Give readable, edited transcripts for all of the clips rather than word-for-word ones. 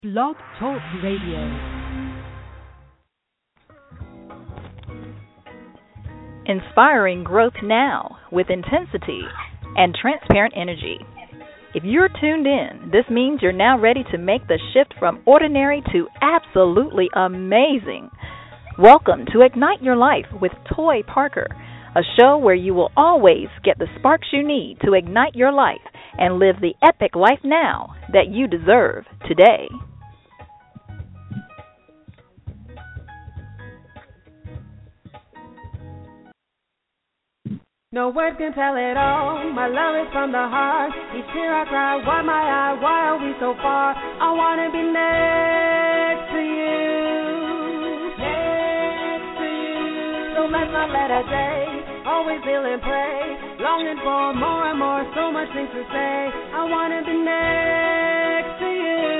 Blog Talk Radio. Inspiring growth now with intensity and transparent energy. If you're tuned in, this means you're now ready to make the shift from ordinary to absolutely amazing. Welcome to Ignite Your Life with Toy Parker, a show where you will always get the sparks you need to ignite your life and live the epic life now that you deserve today. No words can tell it all. My love is from the heart. Each tear I cry, why my eye? Why are we so far? I wanna be next to you, next to you. So let's not let a day always feel and pray, longing for more and more. So much things to say. I wanna be next to you.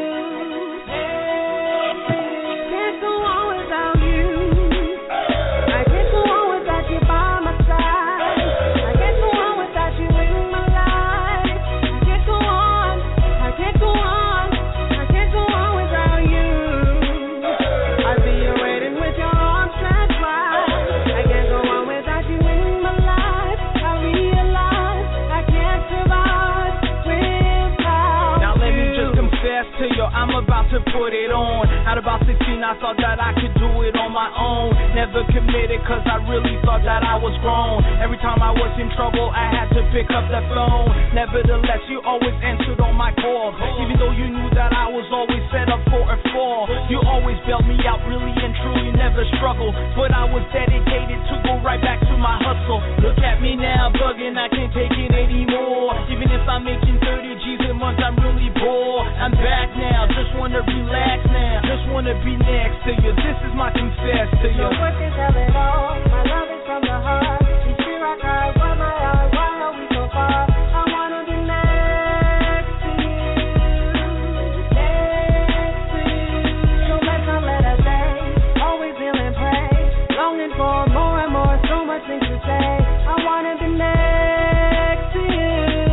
Can't go on without you. I can't go on without you by my side. I'm about to put it on. At about 16, I thought that I could do it on my own. Never committed, cause I really thought that I was grown. Every time I was in trouble, I had to pick up the phone. Nevertheless, you always answered on my call. Even though you knew that I was always set up for a fall. You always bailed me out, really and truly, never struggled. But I was dedicated to go right back to my hustle. Look at me now, bugging, I can't take it anymore. Even if I'm making 30 G's a month, I'm really poor. I'm back now, just wanna relax now. Just wanna be next to you. This is my confess to you. No words can tell it all. My love is from the heart. Each tear I cry, why my eye? Why are we so far? I wanna be next to you, next to you. So let's not let a day always feel and pray, longing for more and more. So much things to say. I wanna be next to you.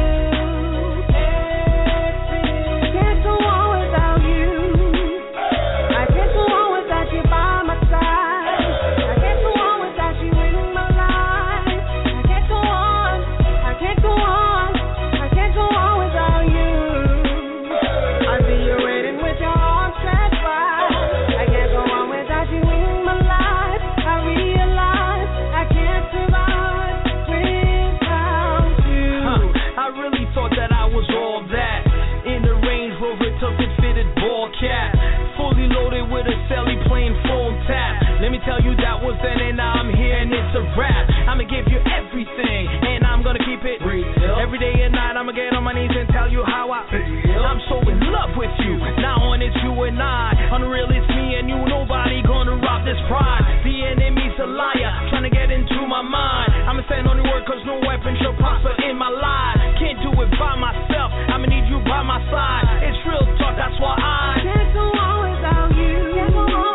Let me tell you that was then and now I'm here and it's a wrap. I'ma give you everything and I'm gonna keep it real. Every day and night I'ma get on my knees and tell you how I feel. I'm so in love with you. Now on it's you and I. Unreal it's me and you. Nobody gonna rob this pride. The enemy's a liar trying to get into my mind. I'ma stand on your word cause no weapon shall prosper in my life. Can't do it by myself. I'ma need you by my side. It's real talk, that's why I can't go on without you. Can't go on.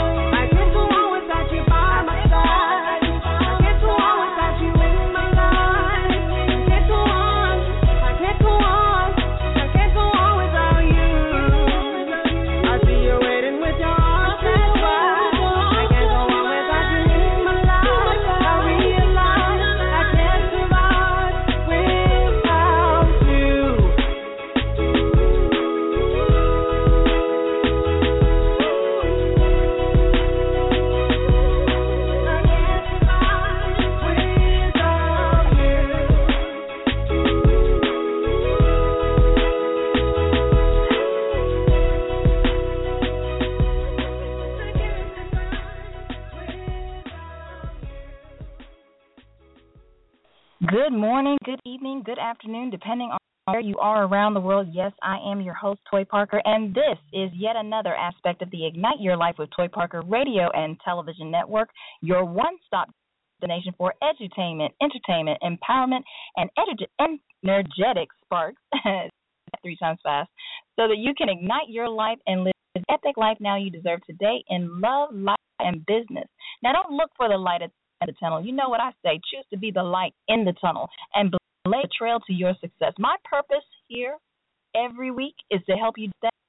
Good morning, good evening, good afternoon, depending on where you are around the world. Yes, I am your host, Toy Parker, and this is yet another aspect of the Ignite Your Life with Toy Parker radio and television network, your one-stop destination for edutainment, entertainment, empowerment, and energetic sparks, 3 times fast, so that you can ignite your life and live the epic life now you deserve today in love, life, and business. Now, don't look for the light at the tunnel. You know what I say, choose to be the light in the tunnel and blaze the trail to your success. My purpose here every week is to help you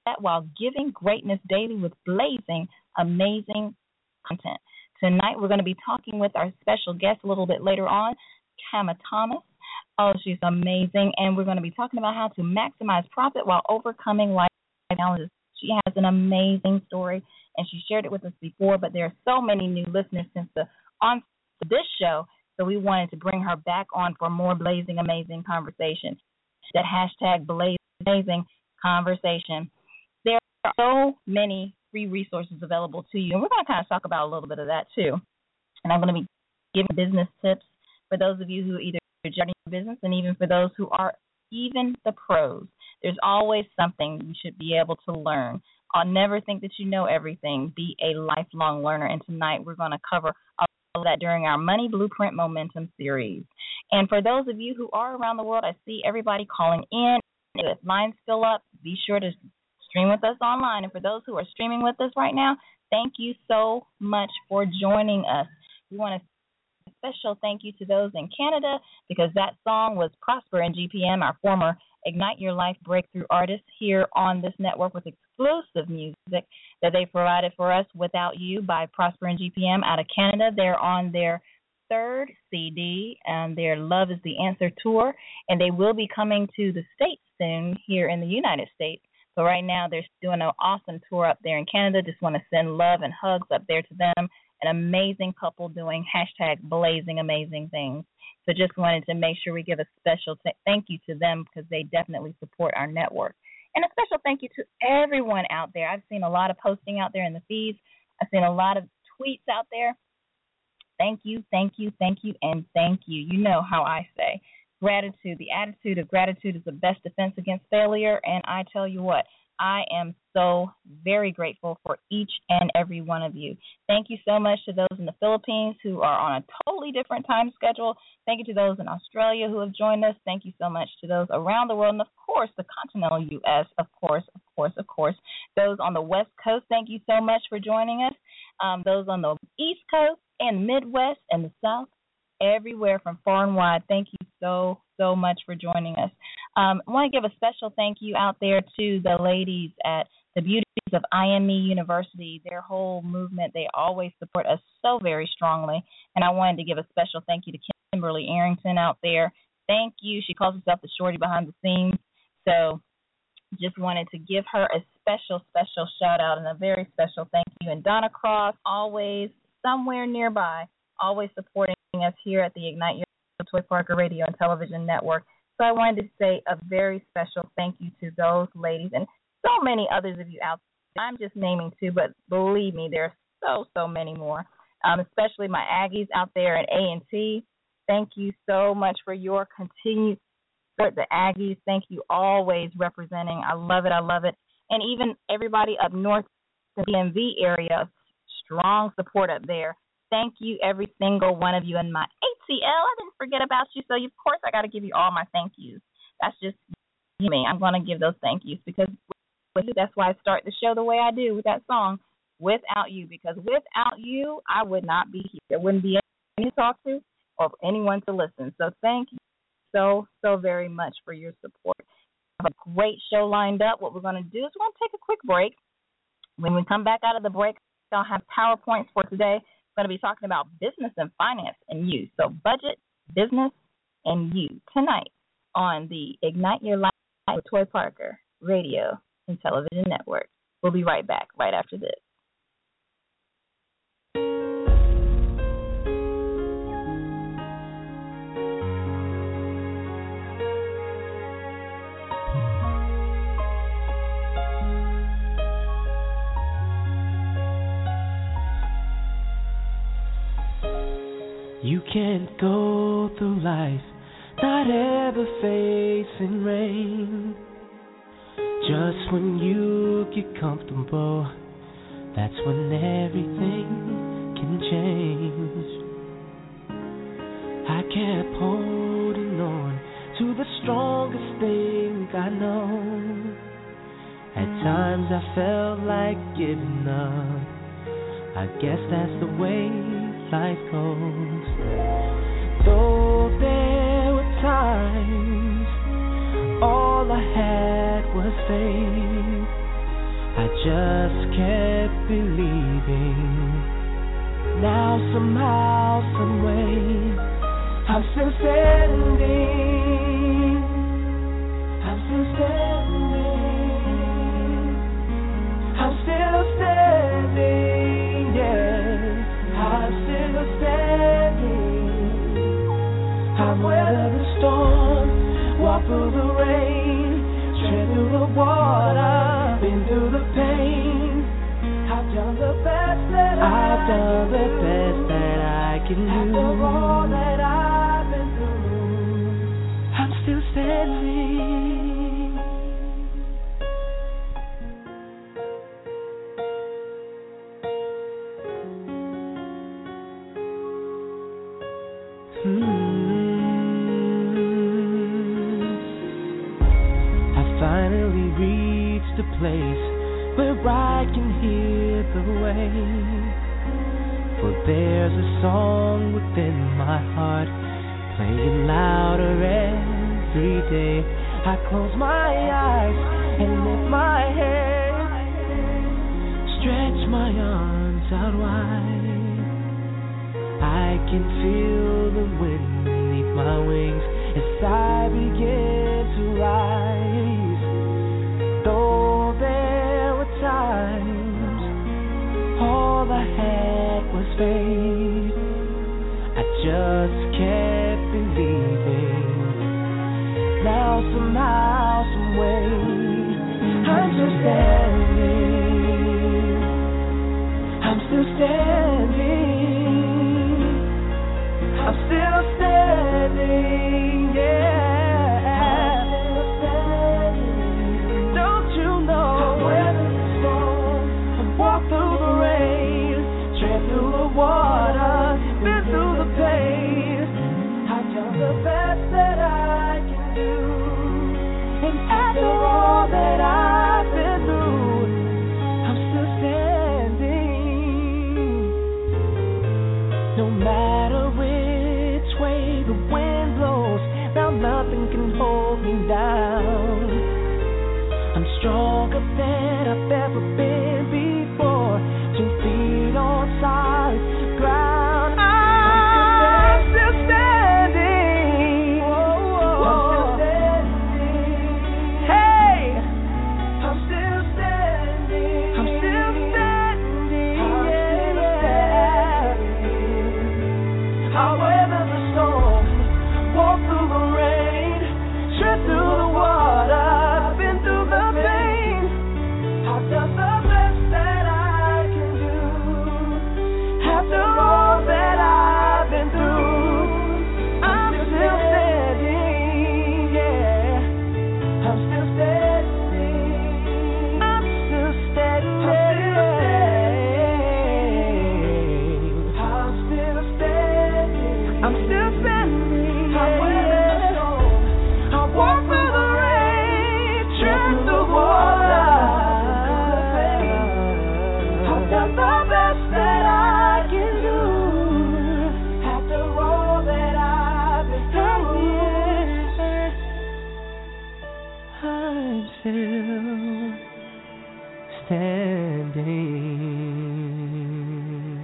that while giving greatness daily with blazing, amazing content. Tonight, we're going to be talking with our special guest a little bit later on, Kama Thomas. Oh, she's amazing. And we're going to be talking about how to maximize profit while overcoming life challenges. She has an amazing story, and she shared it with us before, but there are so many new listeners since on this show, so we wanted to bring her back on for more blazing, amazing conversation. That hashtag blazing, amazing conversation. There are so many free resources available to you, and we're going to kind of talk about a little bit of that too. And I'm going to be giving business tips for those of you who either are starting a business and even for those who are even the pros. There's always something you should be able to learn. I'll never think that you know everything. Be a lifelong learner. And tonight we're going to cover all of that during our Money Blueprint Momentum series. And for those of you who are around the world, I see everybody calling in. If lines fill up, be sure to stream with us online. And for those who are streaming with us right now, thank you so much for joining us. We want to special thank you to those in Canada because that song was Prosper and GPM, our former Ignite Your Life breakthrough artists here on this network with exclusive music that they provided for us, Without You by Prosper and GPM out of Canada. They're on their third CD and their Love is the Answer tour, and they will be coming to the States soon here in the United States. So right now they're doing an awesome tour up there in Canada. Just want to send love and hugs up there to them. An amazing couple doing hashtag blazing amazing things. So just wanted to make sure we give a special thank you to them because they definitely support our network. And a special thank you to everyone out there. I've seen a lot of posting out there in the feeds. I've seen a lot of tweets out there. Thank you, thank you, thank you, and thank you. You know how I say. Gratitude, the attitude of gratitude is the best defense against failure. And I tell you what, I am so very grateful for each and every one of you. Thank you so much to those in the Philippines who are on a totally different time schedule. Thank you to those in Australia who have joined us. Thank you so much to those around the world. And, of course, the continental U.S., of course. Those on the West Coast, thank you so much for joining us. Those on the East Coast and Midwest and the South, everywhere from far and wide, thank you so much for joining us. I want to give a special thank you out there to the ladies at the Beauties of IME University. Their whole movement, they always support us so very strongly. And I wanted to give a special thank you to Kimberly Arrington out there. Thank you. She calls herself the shorty behind the scenes. So just wanted to give her a special shout out and a very special thank you. And Donna Cross, always somewhere nearby, always supporting us here at the Ignite Your Toy Parker Radio and Television Network. So I wanted to say a very special thank you to those ladies and so many others of you out there. I'm just naming two, but believe me, there are so many more, especially my Aggies out there at A&T. Thank you so much for your continued support. The Aggies, thank you, always representing. I love it. And even everybody up north in the DMV area, strong support up there. Thank you, every single one of you. And my ATL, I didn't forget about you, so of course I got to give you all my thank yous. That's just me. I'm going to give those thank yous because that's why I start the show the way I do with that song, Without You, because without you, I would not be here. There wouldn't be anyone to talk to or anyone to listen. So thank you so very much for your support. I have a great show lined up. What we're going to do is we're going to take a quick break. When we come back out of the break, I'll have PowerPoints for today. Going to be talking about business and finance and you. So budget, business, and you tonight on the Ignite Your Life with Toy Parker Radio and Television Network. We'll be right back right after this. You can't go through life not ever facing rain. Just when you get comfortable, that's when everything can change. I kept holding on to the strongest thing I know. At times I felt like giving up. I guess that's the way life goes. Though there were times all I had was faith, just kept believing. Now somehow, someway, I'm still standing. I'm still standing. I'm still standing. Yeah, I'm still standing. I've weathered the storm, walked through the rain, tread through the water, been through the pain. I've done the best that I can do. After all that I've been through, I'm still standing. I finally reached a place where I can hear the way. For there's a song within my heart, playing louder every day. I close my eyes and lift my head, stretch my arms out wide. I can feel the wind beneath my wings as I begin to rise. Though there were times all I had was faith, I just kept believing. Now somehow, someway, I'm still standing. I'm still standing. I'm still standing. Yeah. I'm still standing. Don't you know? I've weathered the storm, I've walked through the rain, tread through the water, been through the pain. I've done the best that I can do, and after all that I've been through, I'm still standing. No matter which way the wind blows, now nothing can hold me down. I'm stronger than I've ever been before. 2 feet on solid ground. I'm still standing. I'm still standing. Hey, I'm still standing. I'm still standing. Yeah. I'll weather the storm, walk through the rain, tread through the water, been through the pain. I've done the best that I can do. After all that I've been through, I'm still standing. Yeah, I'm still standing. I'm still standing. I'm still standing. I'm still standing. I weather the storm, I walk through the rain, tread through the water. I've done the best that I can do. After all that I've been through, I'm still standing.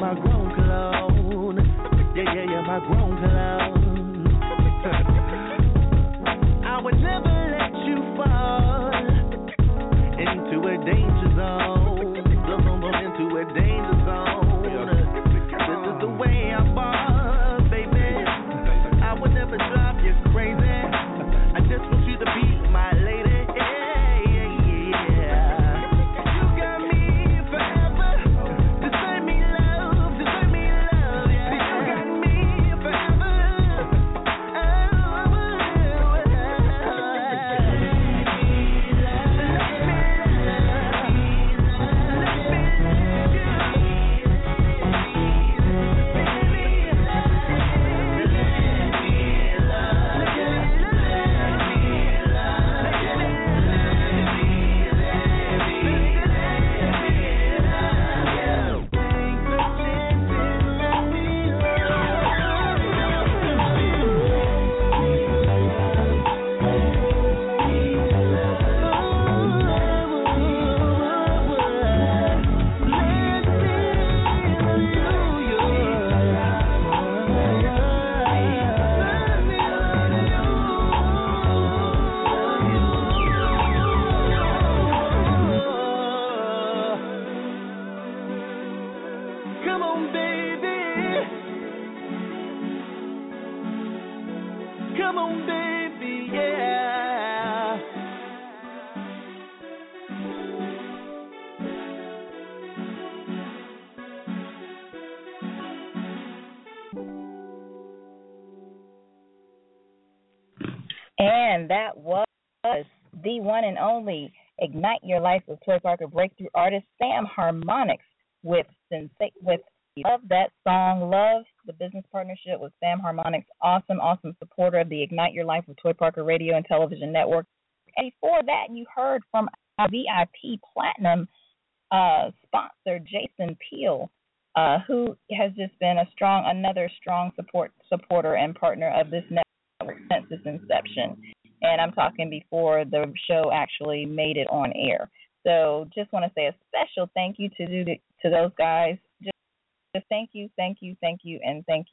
my grown cologne. Yeah, my grown cologne. I would never let you fall into a danger zone. Into a danger zone. This is the way I ball, baby. I would never drive you crazy. I just want you to be my lady. And that was the one and only Ignite Your Life with Toy Parker breakthrough artist Sam Harmonics with Love That Song. Love the business partnership with Sam Harmonics. Awesome supporter of the Ignite Your Life with Toy Parker radio and television network. And before that, you heard from our VIP Platinum sponsor, Jason Peel, who has just been another strong supporter and partner of this network since its inception. And I'm talking before the show actually made it on air. So just want to say a special thank you to those guys. Just thank you, and thank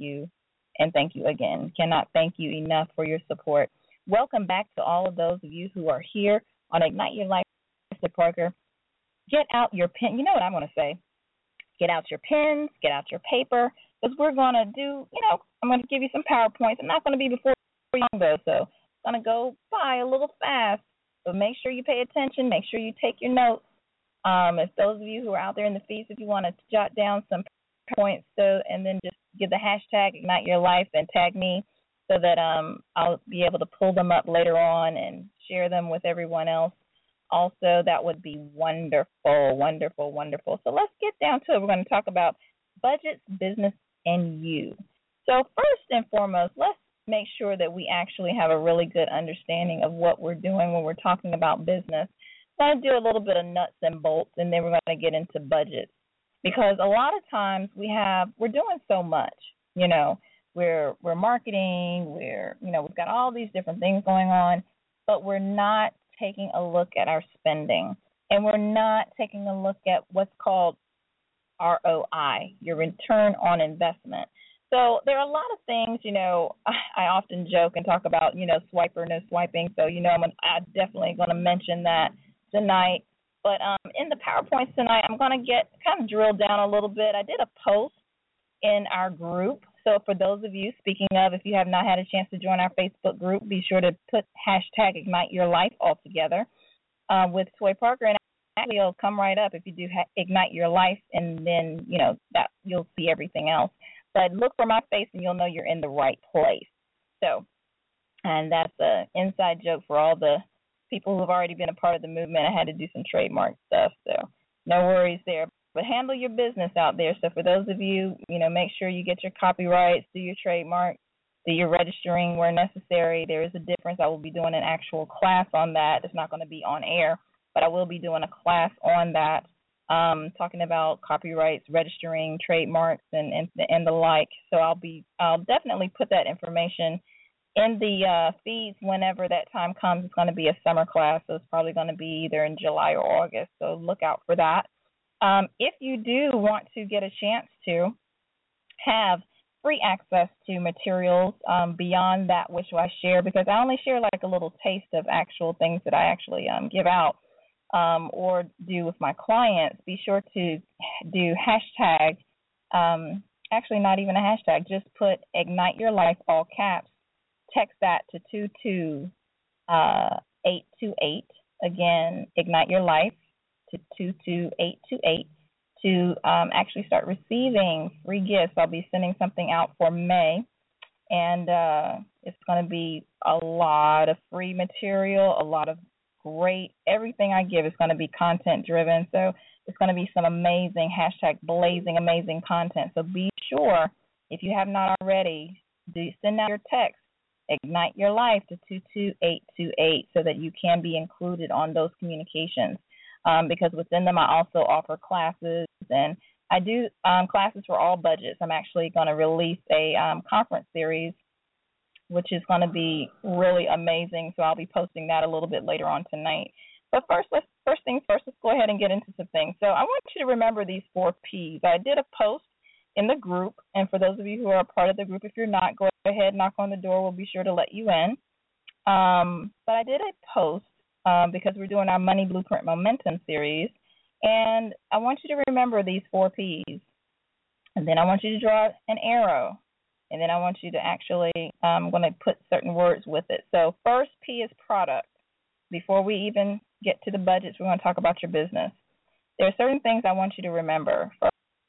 you again. Cannot thank you enough for your support. Welcome back to all of those of you who are here on Ignite Your Life, Mr. Parker. Get out your pen. You know what I'm going to say. Get out your pens, get out your paper, because we're going to do, I'm going to give you some PowerPoints. I'm not going to be before long, though, so it's going to go by a little fast. But make sure you pay attention. Make sure you take your notes. If those of you who are out there in the feeds, if you want to jot down some points, and then just give the hashtag Ignite Your Life and tag me so that I'll be able to pull them up later on and share them with everyone else. Also, that would be wonderful. So let's get down to it. We're going to talk about budgets, business, and you. So first and foremost, let's make sure that we actually have a really good understanding of what we're doing when we're talking about business. I'm going to do a little bit of nuts and bolts, and then we're going to get into budgets. Because a lot of times we're doing so much, we're marketing, we've got all these different things going on, but we're not taking a look at our spending, and we're not taking a look at what's called ROI, your return on investment. So there are a lot of things, I often joke and talk about, swiper, no swiping. So, I'm definitely going to mention that tonight. But in the PowerPoints tonight, I'm going to get kind of drilled down a little bit. I did a post in our group. So for those of you, speaking of, if you have not had a chance to join our Facebook group, be sure to put hashtag Ignite Your Life all together with Toy Parker. And actually it'll come right up if you do Ignite Your Life, and then, that you'll see everything else. But look for my face and you'll know you're in the right place. So, and that's an inside joke for all the people who have already been a part of the movement. I had to do some trademark stuff, so no worries there. But handle your business out there. So for those of you, make sure you get your copyrights, do your trademark, do your registering where necessary. There is a difference. I will be doing an actual class on that. It's not going to be on air, but I will be doing a class on that, talking about copyrights, registering, trademarks, and the like. So I'll definitely put that information in the feeds whenever that time comes. It's going to be a summer class, so it's probably going to be either in July or August. So look out for that. If you do want to get a chance to, have free access to materials beyond that which I share, because I only share like a little taste of actual things that I actually give out or do with my clients. Be sure to do hashtag, actually not even a hashtag, just put Ignite Your Life, all caps. Text that to 22828. Again, Ignite Your Life to 22828 to actually start receiving free gifts. I'll be sending something out for May, and it's going to be a lot of free material, a lot of great, everything I give is going to be content driven. So it's going to be some amazing, hashtag blazing amazing content. So be sure, if you have not already, send out your text, Ignite Your Life, to 22828 so that you can be included on those communications. Because within them I also offer classes, and I do classes for all budgets. I'm actually going to release a conference series, which is going to be really amazing. So I'll be posting that a little bit later on tonight. But first things first, let's go ahead and get into some things. So I want you to remember these 4 Ps. I did a post in the group, and for those of you who are a part of the group, if you're not, go ahead, knock on the door. We'll be sure to let you in. But I did a post because we're doing our Money Blueprint Momentum series, and I want you to remember these 4 Ps. And then I want you to draw an arrow, and then I want you to actually, I'm going to put certain words with it. So first P is product. Before we even get to the budgets, we're going to talk about your business. There are certain things I want you to remember. First,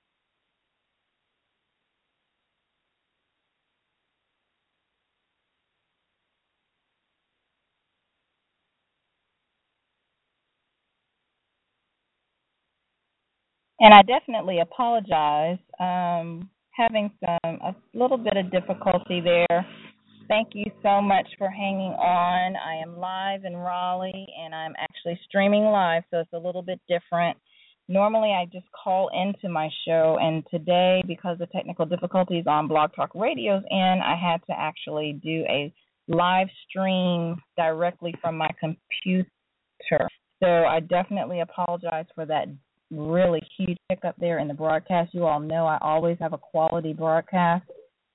and I definitely apologize, having a little bit of difficulty there. Thank you so much for hanging on. I am live in Raleigh, and I'm actually streaming live, so it's a little bit different. Normally, I just call into my show, and today, because of technical difficulties on Blog Talk Radio's end, I had to actually do a live stream directly from my computer. So I definitely apologize for that really huge hiccup there in the broadcast. You all know I always have a quality broadcast.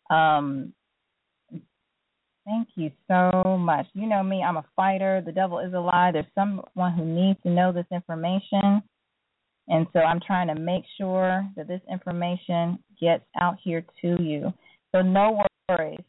Thank you so much. You know me, I'm a fighter. The devil is a lie. There's someone who needs to know this information, and so I'm trying to make sure that this information gets out here to you. So no worries.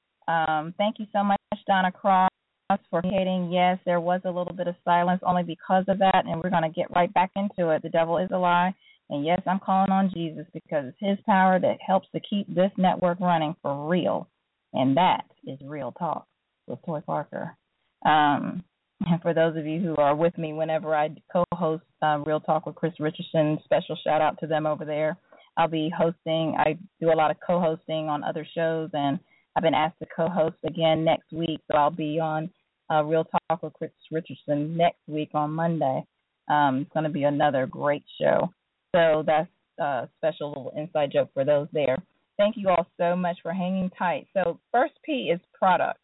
Thank you so much, Donna Cross, for indicating, yes, there was a little bit of silence only because of that, and we're going to get right back into it. The devil is a lie, and yes, I'm calling on Jesus because it's his power that helps to keep this network running for real, and that is Real Talk with Toy Parker. And for those of you who are with me whenever I co-host Real Talk with Chris Richardson, special shout-out to them over there. I'll be hosting. I do a lot of co-hosting on other shows, and I've been asked to co-host again next week, so I'll be on Real Talk with Chris Richardson next week on Monday. It's going to be another great show. So that's a special little inside joke for those there. Thank you all so much for hanging tight. So first P is product.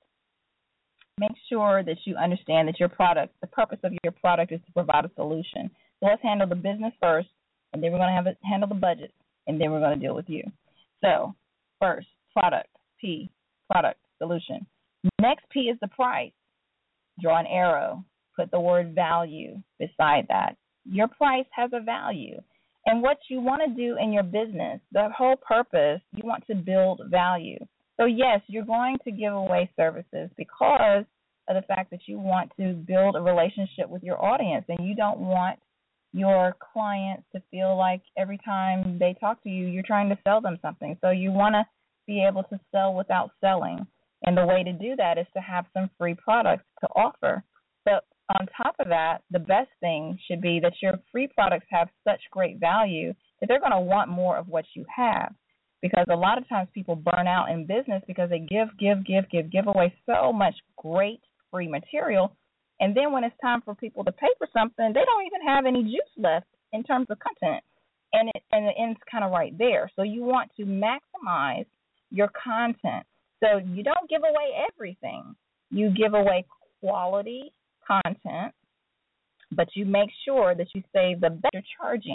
Make sure that you understand that your product, the purpose of your product is to provide a solution. So let's handle the business first, and then we're going to handle the budget, and then we're going to deal with you. So first, product, P, product, solution. Next P is the price. Draw an arrow. Put the word value beside that. Your price has a value. And what you want to do in your business, the whole purpose, you want to build value. So, yes, you're going to give away services because of the fact that you want to build a relationship with your audience, and you don't want your clients to feel like every time they talk to you, you're trying to sell them something. So you want to be able to sell without selling. And the way to do that is to have some free products to offer. But on top of that, the best thing should be that your free products have such great value that they're going to want more of what you have. Because a lot of times people burn out in business because they give away so much great free material. And then when it's time for people to pay for something, they don't even have any juice left in terms of content. And it ends kind of right there. So you want to maximize your content. So you don't give away everything. You give away quality content, but you make sure that you save the better charging.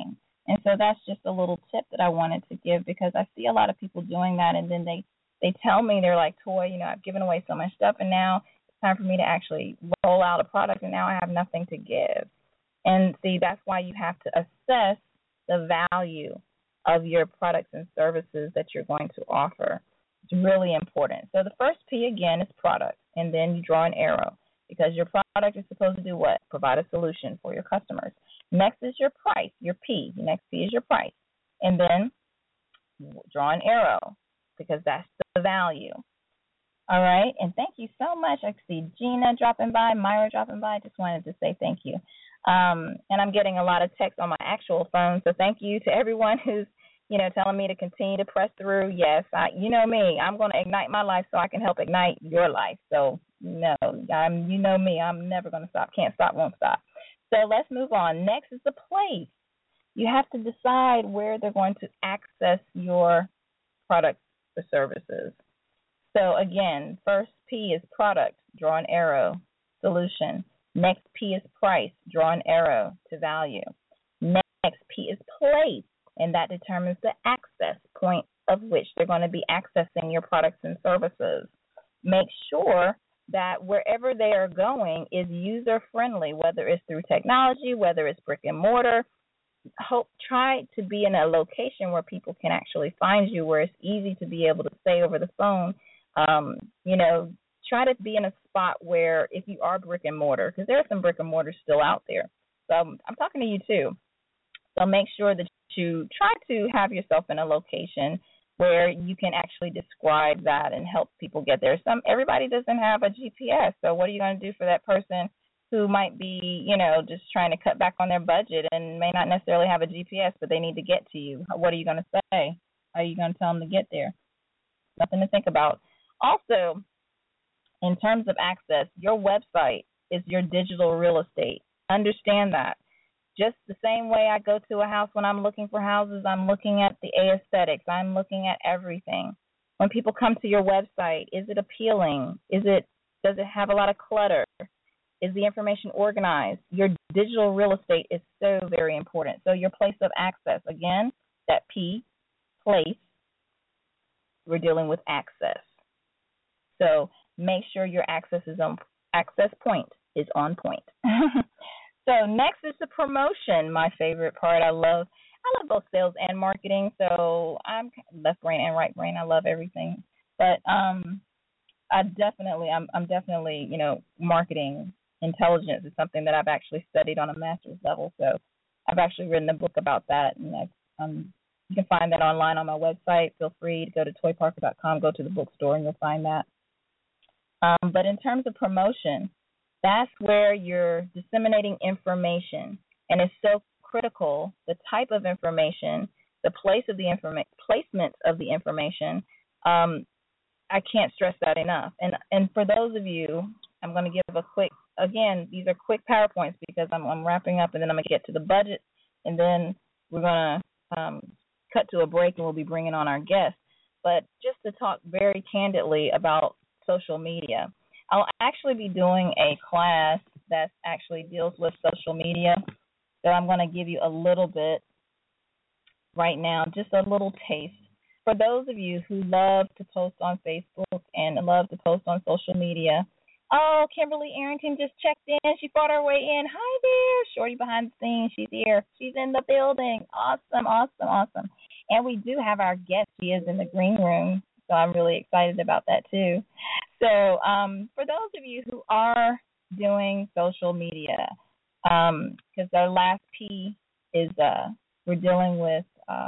And so that's just a little tip that I wanted to give because I see a lot of people doing that, and then they tell me, they're like, Toy, I've given away so much stuff, and now it's time for me to actually roll out a product, and now I have nothing to give. And see, that's why you have to assess the value of your products and services that you're going to offer. It's really important. So the first P, again, is product, and then you draw an arrow because your product is supposed to do what? Provide a solution for your customers. Next is your price, your P. The next P is your price. And then draw an arrow because that's the value. All right, and thank you so much. I see Gina dropping by, Myra dropping by. I just wanted to say thank you. And I'm getting a lot of text on my actual phone, so thank you to everyone who's, telling me to continue to press through. Yes, you know me. I'm going to ignite my life so I can help ignite your life. So, no, you know me. I'm never going to stop. Can't stop, won't stop. So let's move on. Next is the place. You have to decide where they're going to access your products or services. So, again, first P is product, draw an arrow, solution. Next P is price, draw an arrow to value. Next P is place, and that determines the access point of which they're going to be accessing your products and services. Make sure that wherever they are going is user-friendly, whether it's through technology, whether it's brick and mortar. Try to be in a location where people can actually find you, where it's easy to be able to say over the phone. Try to be in a spot where if you are brick and mortar, because there are some brick and mortars still out there. So I'm talking to you too. So make sure that you try to have yourself in a location where you can actually describe that and help people get there. Everybody doesn't have a GPS, so what are you going to do for that person who might be, just trying to cut back on their budget and may not necessarily have a GPS, but they need to get to you? What are you going to say? How are you going to tell them to get there? Nothing to think about. Also, in terms of access, your website is your digital real estate. Understand that. Just the same way I go to a house when I'm looking for houses, I'm looking at the aesthetics. I'm looking at everything. When people come to your website, is it appealing? Does it have a lot of clutter? Is the information organized? Your digital real estate is so very important. So your place of access, again, that P, place, we're dealing with access. So make sure your access point is on point. So next is the promotion, my favorite part. I love both sales and marketing. So I'm left brain and right brain. I love everything. But I'm definitely, marketing intelligence is something that I've actually studied on a master's level. So I've actually written a book about that, and you can find that online on my website. Feel free to go to toyparker.com, go to the bookstore, and you'll find that. But in terms of promotion, that's where you're disseminating information, and it's so critical, the type of information, the placement of the information. I can't stress that enough. And for those of you, I'm going to give a quick, again, these are quick PowerPoints because I'm wrapping up, and then I'm going to get to the budget, and then we're going to cut to a break, and we'll be bringing on our guests. But just to talk very candidly about social media, I'll actually be doing a class that actually deals with social media. So I'm going to give you a little bit right now, just a little taste. For those of you who love to post on Facebook and love to post on social media, oh, Kimberly Arrington just checked in. She fought her way in. Hi there. Shorty behind the scenes. She's here. She's in the building. Awesome, awesome, awesome. And we do have our guest. She is in the green room. So I'm really excited about that too. So for those of you who are doing social media, because our last P is we're dealing with,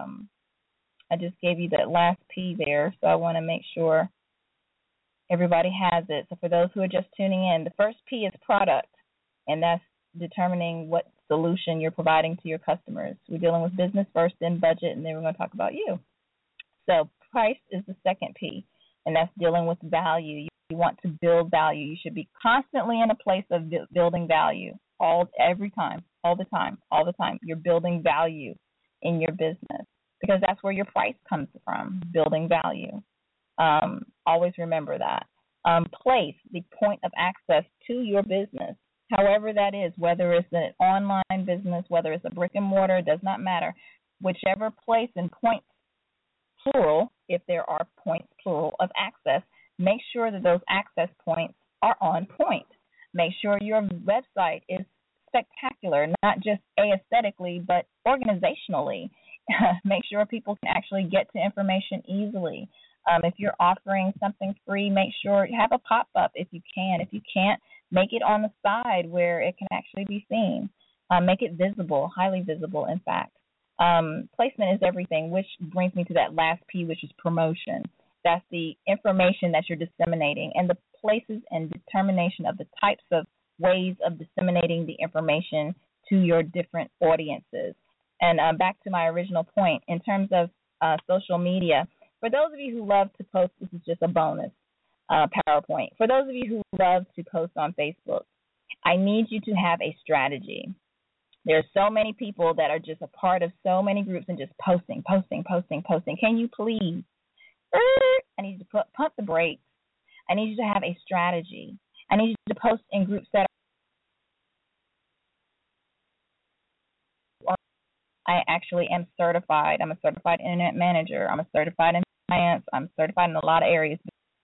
I just gave you that last P there, so I want to make sure everybody has it. So for those who are just tuning in, the first P is product, and that's determining what solution you're providing to your customers. We're dealing with business first, then budget, and then we're going to talk about you. So price is the second P, and that's dealing with value. You want to build value. You should be constantly in a place of building value all the time. You're building value in your business because that's where your price comes from, building value. Always remember that. Place, the point of access to your business, however that is, whether it's an online business, whether it's a brick and mortar, it does not matter. whichever place and points, plural, if there are points, plural, of access, make sure that those access points are on point. Make sure your website is spectacular, not just aesthetically, but organizationally. Make sure people can actually get to information easily. If you're offering something free, make sure you have a pop-up if you can. If you can't, make it on the side where it can actually be seen. Make it visible, highly visible, in fact. Placement is everything, which brings me to that last P, which is promotion. That's the information that you're disseminating and the places and determination of the types of ways of disseminating the information to your different audiences. And back to my original point, in terms of social media, for those of you who love to post, this is just a bonus PowerPoint. For those of you who love to post on Facebook, I need you to have a strategy. There are so many people that are just a part of so many groups and just posting. Can you please? I need you to pump the brakes. I need you to have a strategy. I need you to post in groups that I actually am certified. I'm a certified internet manager. I'm a certified in finance. I'm certified in a lot of areas.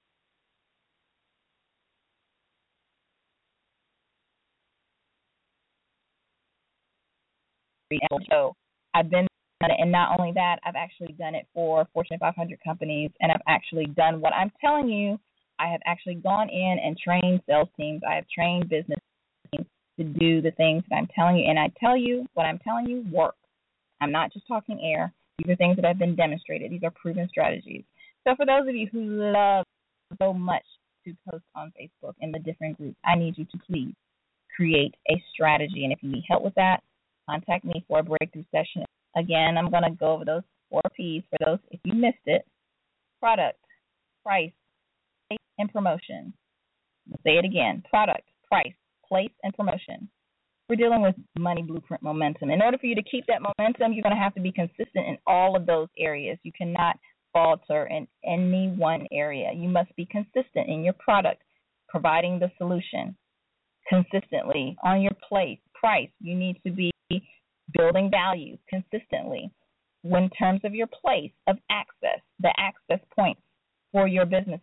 So I've been done it, and not only that, I've actually done it for Fortune 500 companies, and I've actually done what I'm telling you. I have actually gone in and trained sales teams. I have trained business teams to do the things that I'm telling you, and I tell you what I'm telling you works. I'm not just talking air. These are things that have been demonstrated. These are proven strategies. So for those of you who love so much to post on Facebook in the different groups, I need you to please create a strategy. And if you need help with that, contact me for a breakthrough session. Again, I'm going to go over those 4 P's for those if you missed it: product, price, place, and promotion. I'll say it again: product, price, place, and promotion. We're dealing with money blueprint momentum. In order for you to keep that momentum, you're going to have to be consistent in all of those areas. You cannot falter in any one area. You must be consistent in your product, providing the solution consistently. On your price, you need to be building value consistently. In terms of your place of access, the access points for your business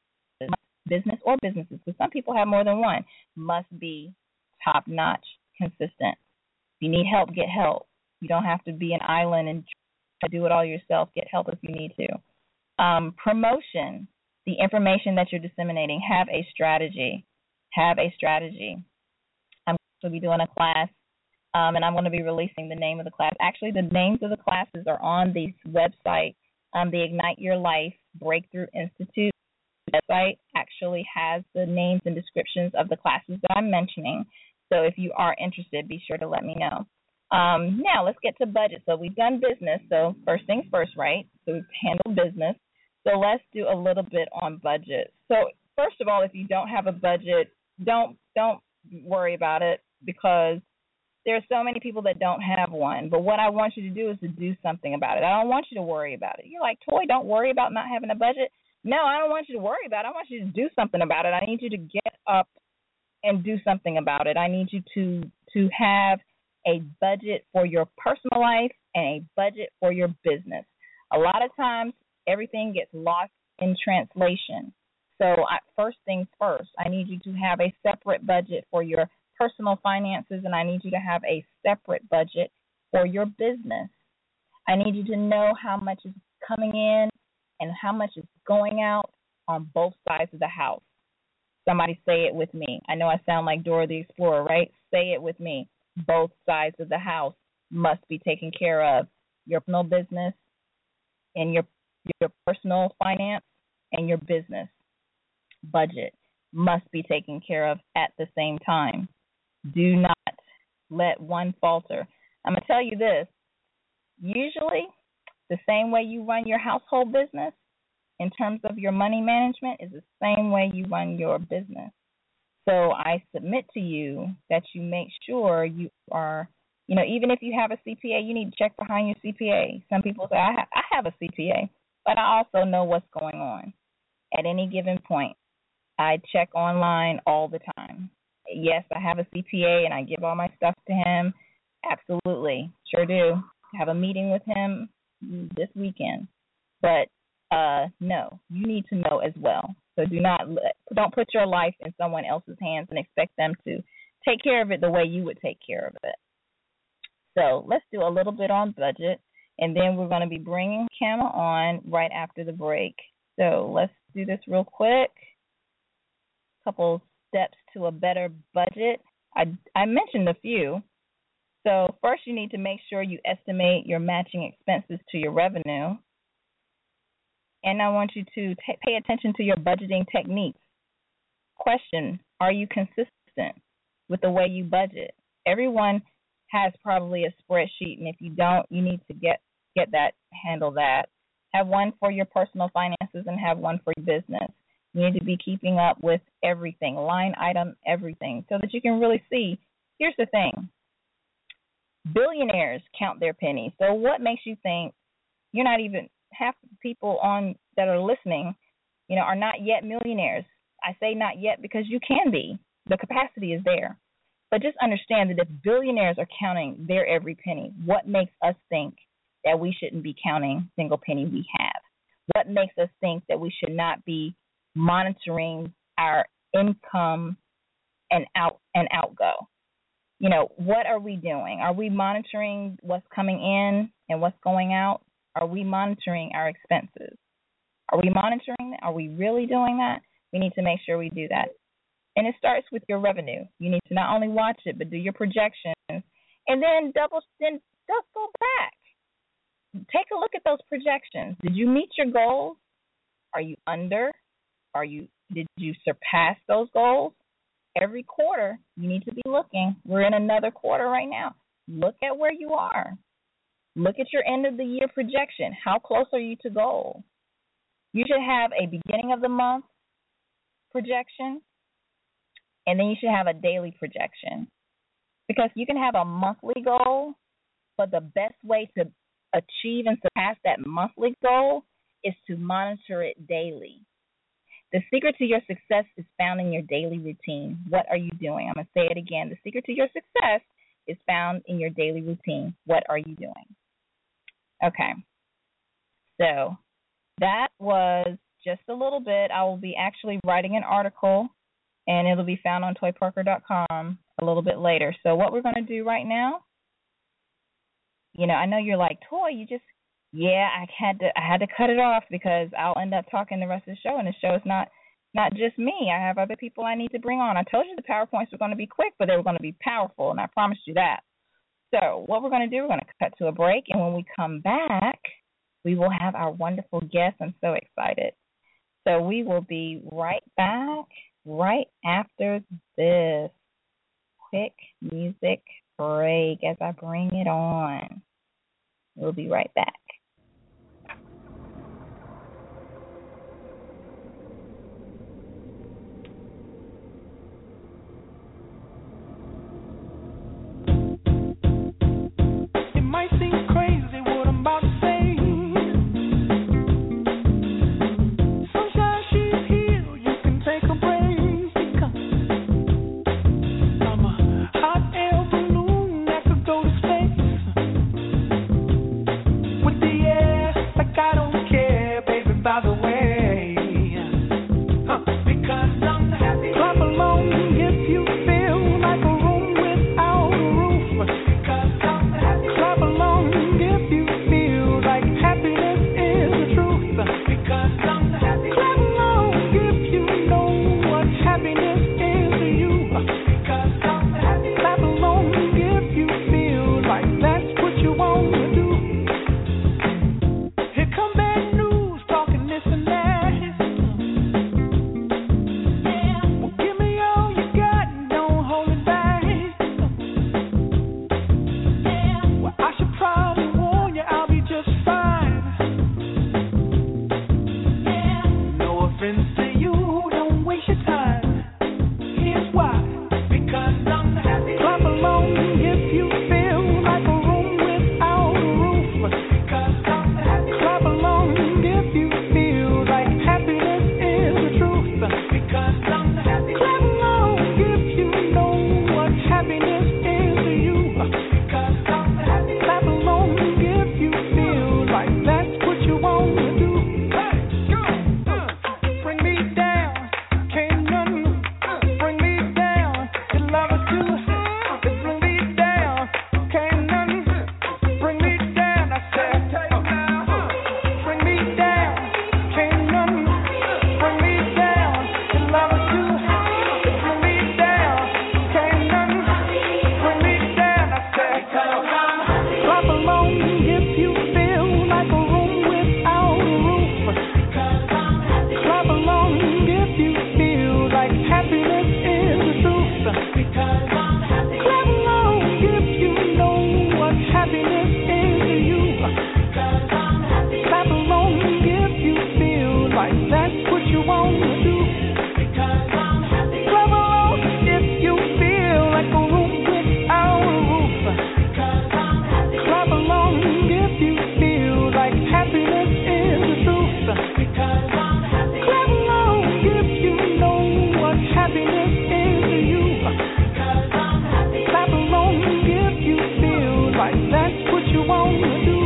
or businesses, because some people have more than one, must be top-notch, consistent. If you need help, get help. You don't have to be an island and try to do it all yourself. Get help if you need to. Promotion, the information that you're disseminating, have a strategy. I'm going to be doing a class, and I'm going to be releasing the name of the class. Actually, the names of the classes are on the website. The Ignite Your Life Breakthrough Institute website actually has the names and descriptions of the classes that I'm mentioning. So if you are interested, be sure to let me know. Now let's get to budget. So we've done business. So first things first, right? So we've handled business. So let's do a little bit on budget. So first of all, if you don't have a budget, don't worry about it, because there are so many people that don't have one. But what I want you to do is to do something about it. I don't want you to worry about it. You're like, Toy, don't worry about not having a budget. No, I don't want you to worry about it. I want you to do something about it. I need you to get up and do something about it. I need you to have a budget for your personal life and a budget for your business. A lot of times, everything gets lost in translation. So first things first, I need you to have a separate budget for your personal finances, and I need you to have a separate budget for your business. I need you to know how much is coming in and how much is going out on both sides of the house. Somebody say it with me. I know I sound like Dora the Explorer, right? Say it with me. Both sides of the house must be taken care of. Your personal business and your personal finance and your business budget must be taken care of at the same time. Do not let one falter. I'm going to tell you this. Usually, the same way you run your household business in terms of your money management is the same way you run your business. So I submit to you that you make sure you are, even if you have a CPA, you need to check behind your CPA. Some people say, I have a CPA, but I also know what's going on. At any given point, I check online all the time. Yes, I have a CPA and I give all my stuff to him. Absolutely, sure do. have a meeting with him this weekend. But no, you need to know as well. So don't put your life in someone else's hands and expect them to take care of it the way you would take care of it. So let's do a little bit on budget, and then we're going to be bringing Kama on right after the break. So let's do this real quick. Couple steps to a better budget. I mentioned a few. So first you need to make sure you estimate your matching expenses to your revenue. And I want you to pay attention to your budgeting techniques. Question, are you consistent with the way you budget? Everyone has probably a spreadsheet, and if you don't, you need to get that, handle that. Have one for your personal finances and have one for your business. You need to be keeping up with everything, line item, everything, so that you can really see. Here's the thing. Billionaires count their pennies. So what makes you think you're not even half the people on that are listening, are not yet millionaires? I say not yet because you can be. The capacity is there. But just understand that if billionaires are counting their every penny, what makes us think that we shouldn't be counting single penny we have? What makes us think that we should not be monitoring our income and outgo? What are we doing? Are we monitoring what's coming in and what's going out? Are we monitoring our expenses? Are we monitoring that? Are we really doing that? We need to make sure we do that. And it starts with your revenue. You need to not only watch it, but do your projections, and then just go back. Take a look at those projections. Did you meet your goals? Are you under? Did you surpass those goals? Every quarter, you need to be looking. We're in another quarter right now. Look at where you are. Look at your end of the year projection. How close are you to goal? You should have a beginning of the month projection, and then you should have a daily projection. Because you can have a monthly goal, but the best way to achieve and surpass that monthly goal is to monitor it daily. The secret to your success is found in your daily routine. What are you doing? I'm going to say it again. The secret to your success is found in your daily routine. What are you doing? Okay. So that was just a little bit. I will be actually writing an article, and it'll be found on toyparker.com a little bit later. So what we're going to do right now, I know you're like, Toy, I had to cut it off because I'll end up talking the rest of the show, and the show is not just me. I have other people I need to bring on. I told you the PowerPoints were going to be quick, but they were going to be powerful, and I promised you that. So what we're going to do, we're going to cut to a break, and when we come back, we will have our wonderful guest. I'm so excited. So we will be right back right after this quick music break as I bring it on. We'll be right back. that's what you want to do. Because I'm happy. Clap along if you feel like a room without a roof. Because I'm happy. Clap along if you feel like happiness is the truth. Because I'm happy. Clap along if you know what happiness is to you. Because I'm happy. Clap along if you feel like that's what you want to do.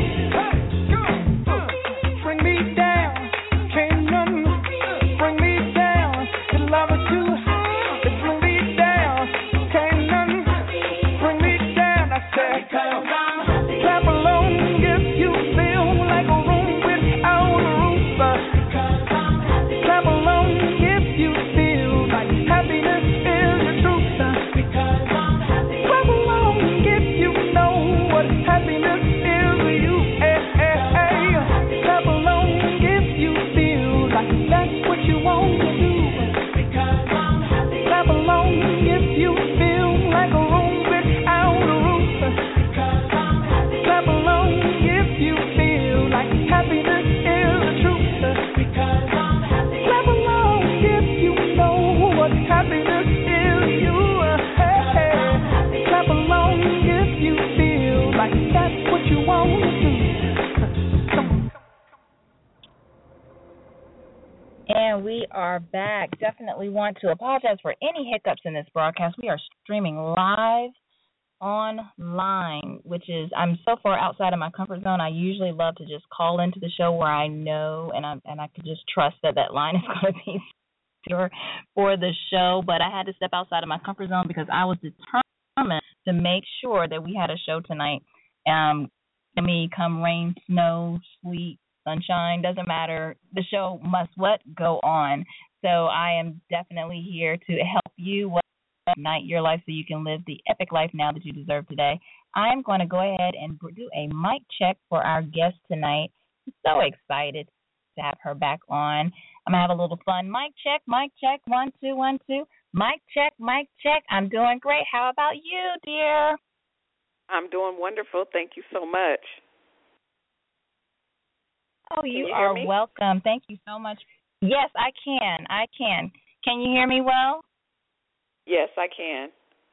Bring me down, can't none bring me down. Your love is too high, it bring me down. Can't none bring me down. I said, clap along if you feel like a room without a roof. Clap along if you feel like happiness is the truth. Clap along if you know what happiness is to you. Clap along if you feel like that's what you want to do. Clap along if you feel like a room without a roof. Clap along if you feel like happiness is the truth. Clap along if you know what happiness is to you. Clap along if you feel like that's what you want to do. And we are back. Definitely want to apologize for any hiccups in this broadcast. We are streaming live online, which is, I'm so far outside of my comfort zone. I usually love to just call into the show where I know and I could just trust that line is going to be secure for the show. But I had to step outside of my comfort zone because I was determined to make sure that we had a show tonight. I mean, come rain, snow, sleet, sunshine, doesn't matter. The show must go on. So I am definitely here to help you ignite your life so you can live the epic life now that you deserve today. I'm going to go ahead and do a mic check for our guest tonight. I'm so excited to have her back on. I'm going to have a little fun. Mic check, 1, 2, 1, 2. Mic check. I'm doing great. How about you, dear? I'm doing wonderful. Thank you so much. Oh, you are welcome. Thank you so much. Yes, I can. Can you hear me well? Yes, I can.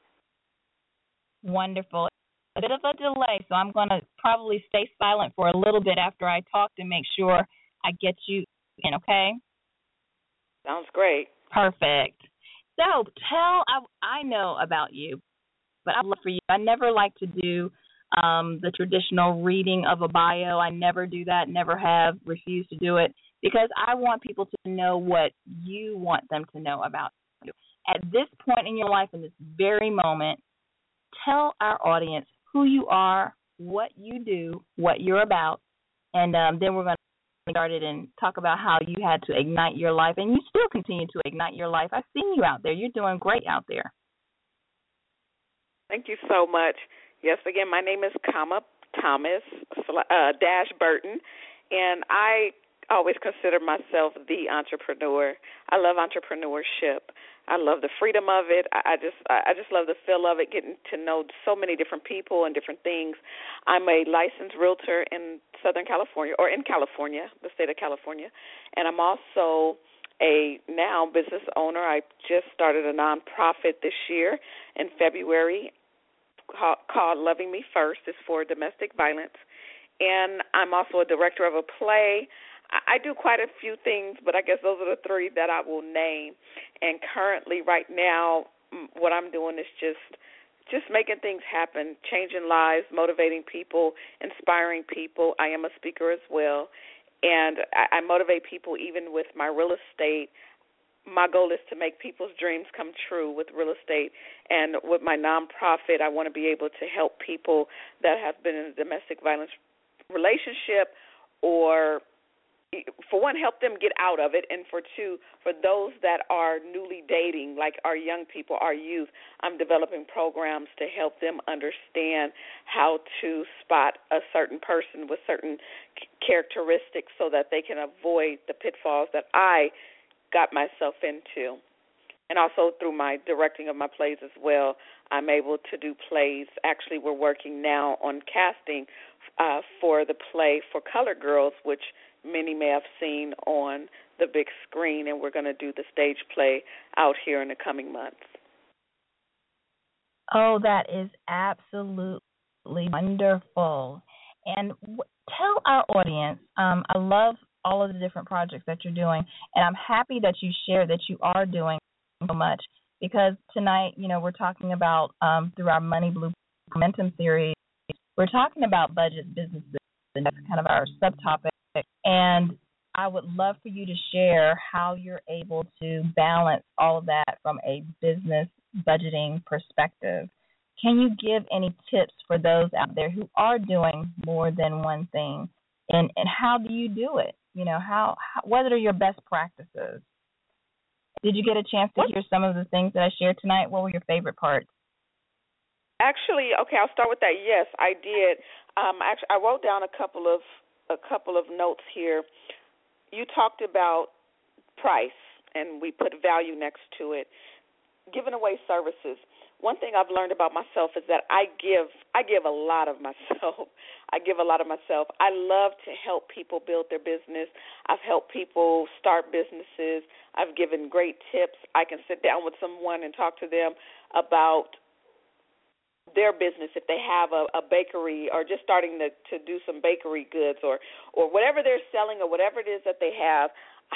Wonderful. A bit of a delay, so I'm going to probably stay silent for a little bit after I talk to make sure I get you in, okay? Sounds great. Perfect. So I know about you, but I'd love for you. I never like to do the traditional reading of a bio. I never do that, never have, refused to do it, because I want people to know what you want them to know about you. At this point in your life, in this very moment, tell our audience who you are, what you do, what you're about, and then we're going to get started and talk about how you had to ignite your life, and you still continue to ignite your life. I've seen you out there. You're doing great out there. Thank you so much. Yes, again, my name is Kama Thomas Burton, and I always consider myself the entrepreneur. I love entrepreneurship. I love the freedom of it. I just love the feel of it, getting to know so many different people and different things. I'm a licensed realtor in Southern California, or in California, the state of California, and I'm also a now business owner. I just started a nonprofit this year in February called Loving Me First. It's for domestic violence. And I'm also a director of a play. I do quite a few things, but I guess those are the three that I will name. And currently, right now, what I'm doing is just making things happen, changing lives, motivating people, inspiring people. I am a speaker as well, and I motivate people even with my real estate. My goal is to make people's dreams come true with real estate. And with my nonprofit, I want to be able to help people that have been in a domestic violence relationship, or for one, help them get out of it, and for two, for those that are newly dating, like our young people, our youth, I'm developing programs to help them understand how to spot a certain person with certain characteristics so that they can avoid the pitfalls that I got myself into. And also through my directing of my plays as well, I'm able to do plays. Actually, we're working now on casting for the play for Colored Girls, which many may have seen on the big screen, and we're going to do the stage play out here in the coming months. Oh, that is absolutely wonderful. And tell our audience, I love all of the different projects that you're doing, and I'm happy that you share that you are doing so much, because tonight, we're talking about, through our Money Blue Momentum series, we're talking about budget businesses, and that's kind of our subtopic. And I would love for you to share how you're able to balance all of that from a business budgeting perspective. Can you give any tips for those out there who are doing more than one thing, and how do you do it? What are your best practices? Did you get a chance to hear some of the things that I shared tonight? What were your favorite parts? Actually, okay, I'll start with that. Yes, I did. Actually, I wrote down a couple of notes here. You talked about price, and we put value next to it. Giving away services. One thing I've learned about myself is that I give a lot of myself. I give a lot of myself. I love to help people build their business. I've helped people start businesses. I've given great tips. I can sit down with someone and talk to them about their business, if they have a bakery or just starting to do some bakery goods or whatever they're selling or whatever it is that they have.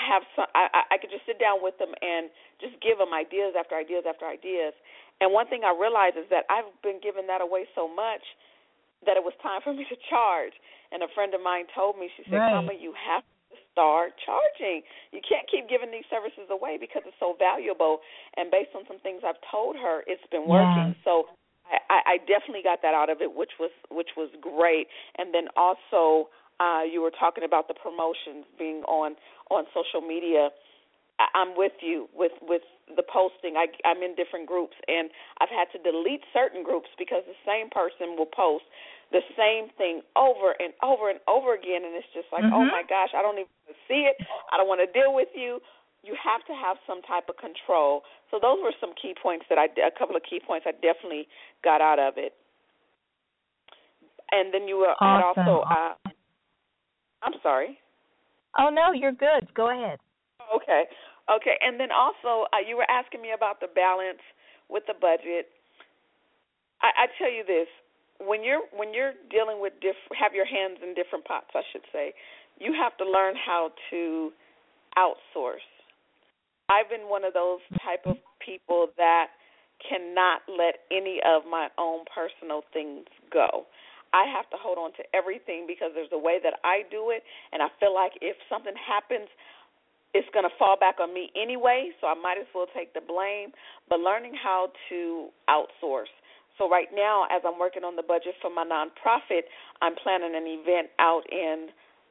I could just sit down with them and just give them ideas after ideas after ideas. And one thing I realized is that I've been giving that away so much that it was time for me to charge. And a friend of mine told me, she said, right. Mama, you have to start charging. You can't keep giving these services away because it's so valuable. And based on some things I've told her, it's been working. Yeah. So I definitely got that out of it, which was great. And then also you were talking about the promotions being on social media. I'm with you with the posting. I'm in different groups, and I've had to delete certain groups because the same person will post the same thing over and over and over again, and it's just like, oh, my gosh, I don't even see it. I don't want to deal with you. You have to have some type of control. So those were some key points a couple of key points I definitely got out of it. And then you were awesome. had also, I'm sorry. Oh, no, you're good. Go ahead. Okay. And then also you were asking me about the balance with the budget. I tell you this, when you're dealing with have your hands in different pots, I should say, you have to learn how to outsource. I've been one of those type of people that cannot let any of my own personal things go. I have to hold on to everything because there's a way that I do it, and I feel like if something happens, it's going to fall back on me anyway, so I might as well take the blame. But learning how to outsource. So right now, as I'm working on the budget for my nonprofit, I'm planning an event out in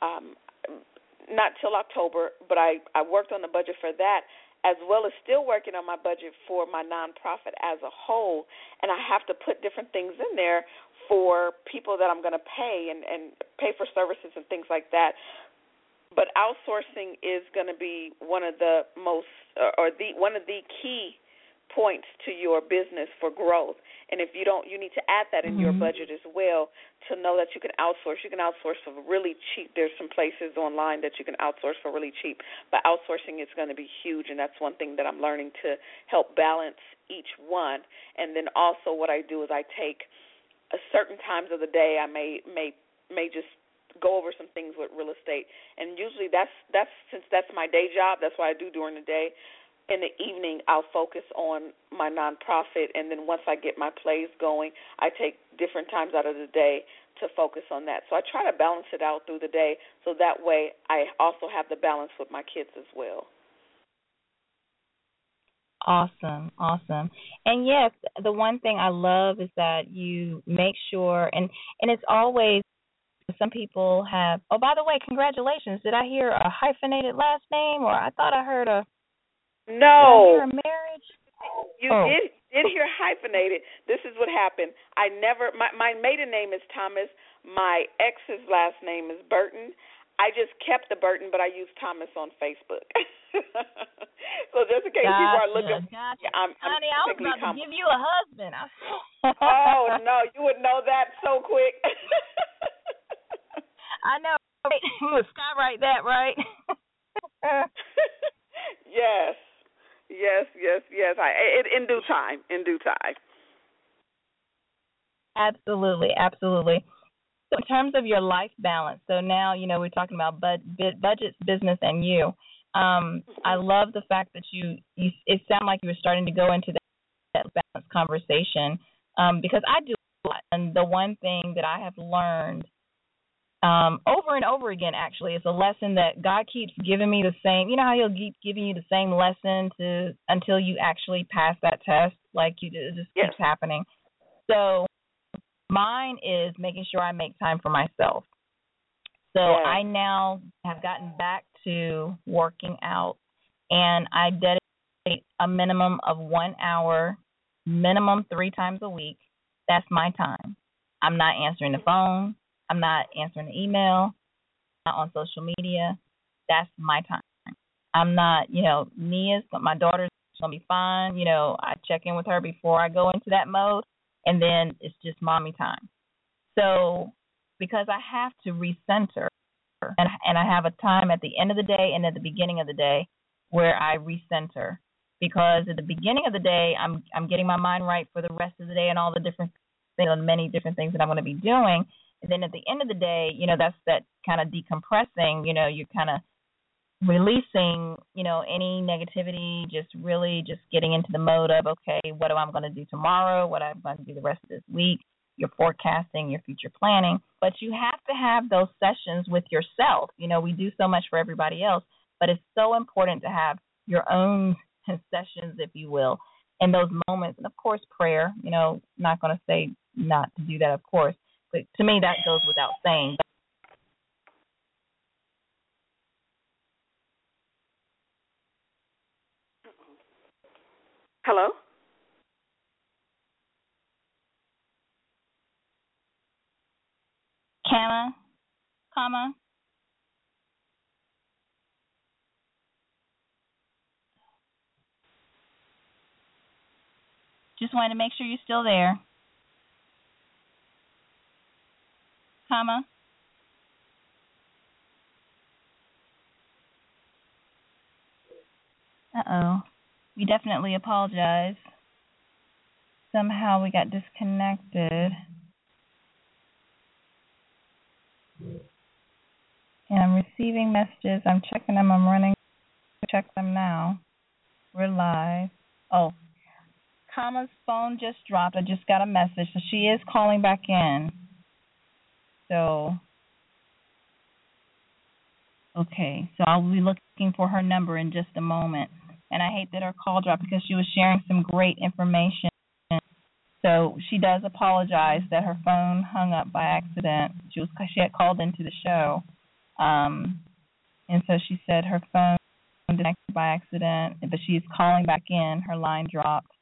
not till October, but I worked on the budget for that, as well as still working on my budget for my nonprofit as a whole. And I have to put different things in there for people that I'm going to pay and pay for services and things like that. But outsourcing is going to be one of the most one of the key points to your business for growth. And if you don't, you need to add that in your budget as well to know that you can outsource. You can outsource for really cheap. There's some places online that you can outsource for really cheap, but outsourcing is going to be huge, and that's one thing that I'm learning to help balance each one. And then also what I do is I take certain times of the day. I may just go over some things with real estate, and usually that's since that's my day job, that's what I do during the day. In the evening, I'll focus on my nonprofit, and then once I get my plays going, I take different times out of the day to focus on that. So I try to balance it out through the day, so that way I also have the balance with my kids as well. Awesome. And yes, the one thing I love is that you make sure, and it's always, some people have, oh, by the way, congratulations. Did I hear a hyphenated last name, or I thought I heard a No. Did I hear a marriage? You did hear hyphenated. This is what happened. My maiden name is Thomas. My ex's last name is Burton. I just kept the Burton, but I used Thomas on Facebook. So just in case people are looking, honey, I was about to give you a husband. Oh, no, you would know that so quick. I know. Right? We'll skywrite that, right? Yes. In due time. Absolutely. So in terms of your life balance, so now, we're talking about budgets, business, and you. I love the fact that you it sounded like you were starting to go into that balance conversation, because I do a lot. And the one thing that I have learned over and over again, actually, is a lesson that God keeps giving me the same. You know how He'll keep giving you the same lesson until you actually pass that test? Like it just keeps happening. So mine is making sure I make time for myself. So I now have gotten back to working out, and I dedicate a minimum of 1 hour, minimum 3 times a week. That's my time. I'm not answering the phone. I'm not answering the email. I'm not on social media. That's my time. I'm not, Nia's, my daughter's going to be fine. I check in with her before I go into that mode, and then it's just mommy time. So because I have to recenter, and I have a time at the end of the day and at the beginning of the day where I recenter, because at the beginning of the day I'm getting my mind right for the rest of the day and all the different things, many different things that I'm going to be doing. And then at the end of the day, that's that kind of decompressing, you're kind of releasing, any negativity, just really just getting into the mode of, okay, what am I going to do tomorrow? What am I going to do the rest of this week? Your forecasting, your future planning. But you have to have those sessions with yourself. We do so much for everybody else, but it's so important to have your own sessions, if you will, in those moments. And, of course, prayer, not going to say not to do that, of course. But to me, that goes without saying. Hello? Comma. Just wanted to make sure you're still there. Comma. Uh-oh. We definitely apologize. Somehow we got disconnected. And I'm receiving messages. I'm checking them. I'm running to check them now. We're live. Oh, Comma's phone just dropped. I just got a message. So she is calling back in. So, okay. So I'll be looking for her number in just a moment. And I hate that her call dropped because she was sharing some great information. So she does apologize that her phone hung up by accident. She had called into the show. And so she said her phone disconnected by accident, but she's calling back in. Her line dropped.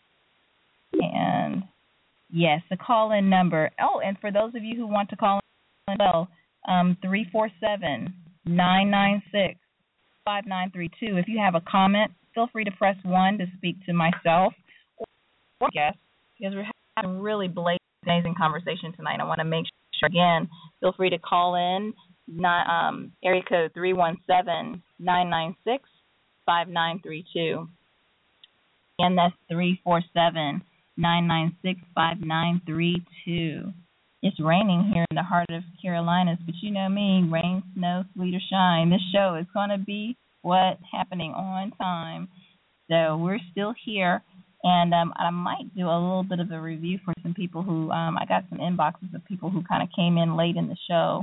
And yes, the call-in number. Oh, and for those of you who want to call in, well, 347-996-5932. If you have a comment, feel free to press 1 to speak to myself or guest, because we're having a really amazing conversation tonight. I want to make sure, again, feel free to call in, area code 317-996-5932. Again, that's 347-996-5932. It's raining here in the heart of Carolinas, but you know me, rain, snow, sleet, or shine. This show is going to be happening on time. So we're still here, and I might do a little bit of a review for some people who I got some inboxes of people who kind of came in late in the show.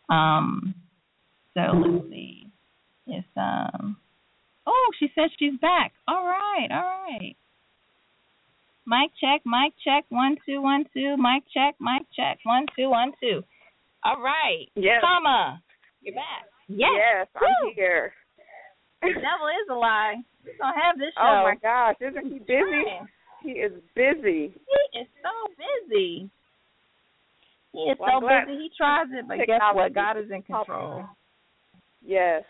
So let's see. It's oh, she says she's back. All right. Mic check, 1 2 1 2. Mic check, 1 2 1 2. All right. Yes. Comma, you're back. Yes, I'm here. The devil is a lie. We're gonna have this show. Oh my gosh, isn't he busy? He is busy. He is so busy. He is so busy. He tries it, but guess what? God is in control. Yes.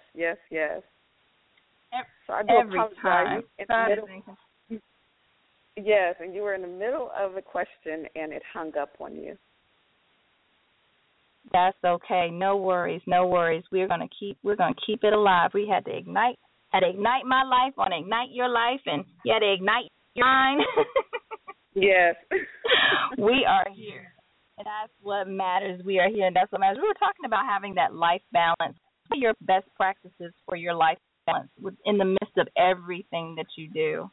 So I do apologize. Yes, and you were in the middle of a question, and it hung up on you. That's okay. No worries. No worries. We're gonna keep it alive. We had to ignite my life on Ignite Your Life, and you had to ignite your mind. Yes. We are here. And that's what matters. We are here, and that's what matters. We were talking about having that life balance. What are your best practices for your life balance in the midst of everything that you do?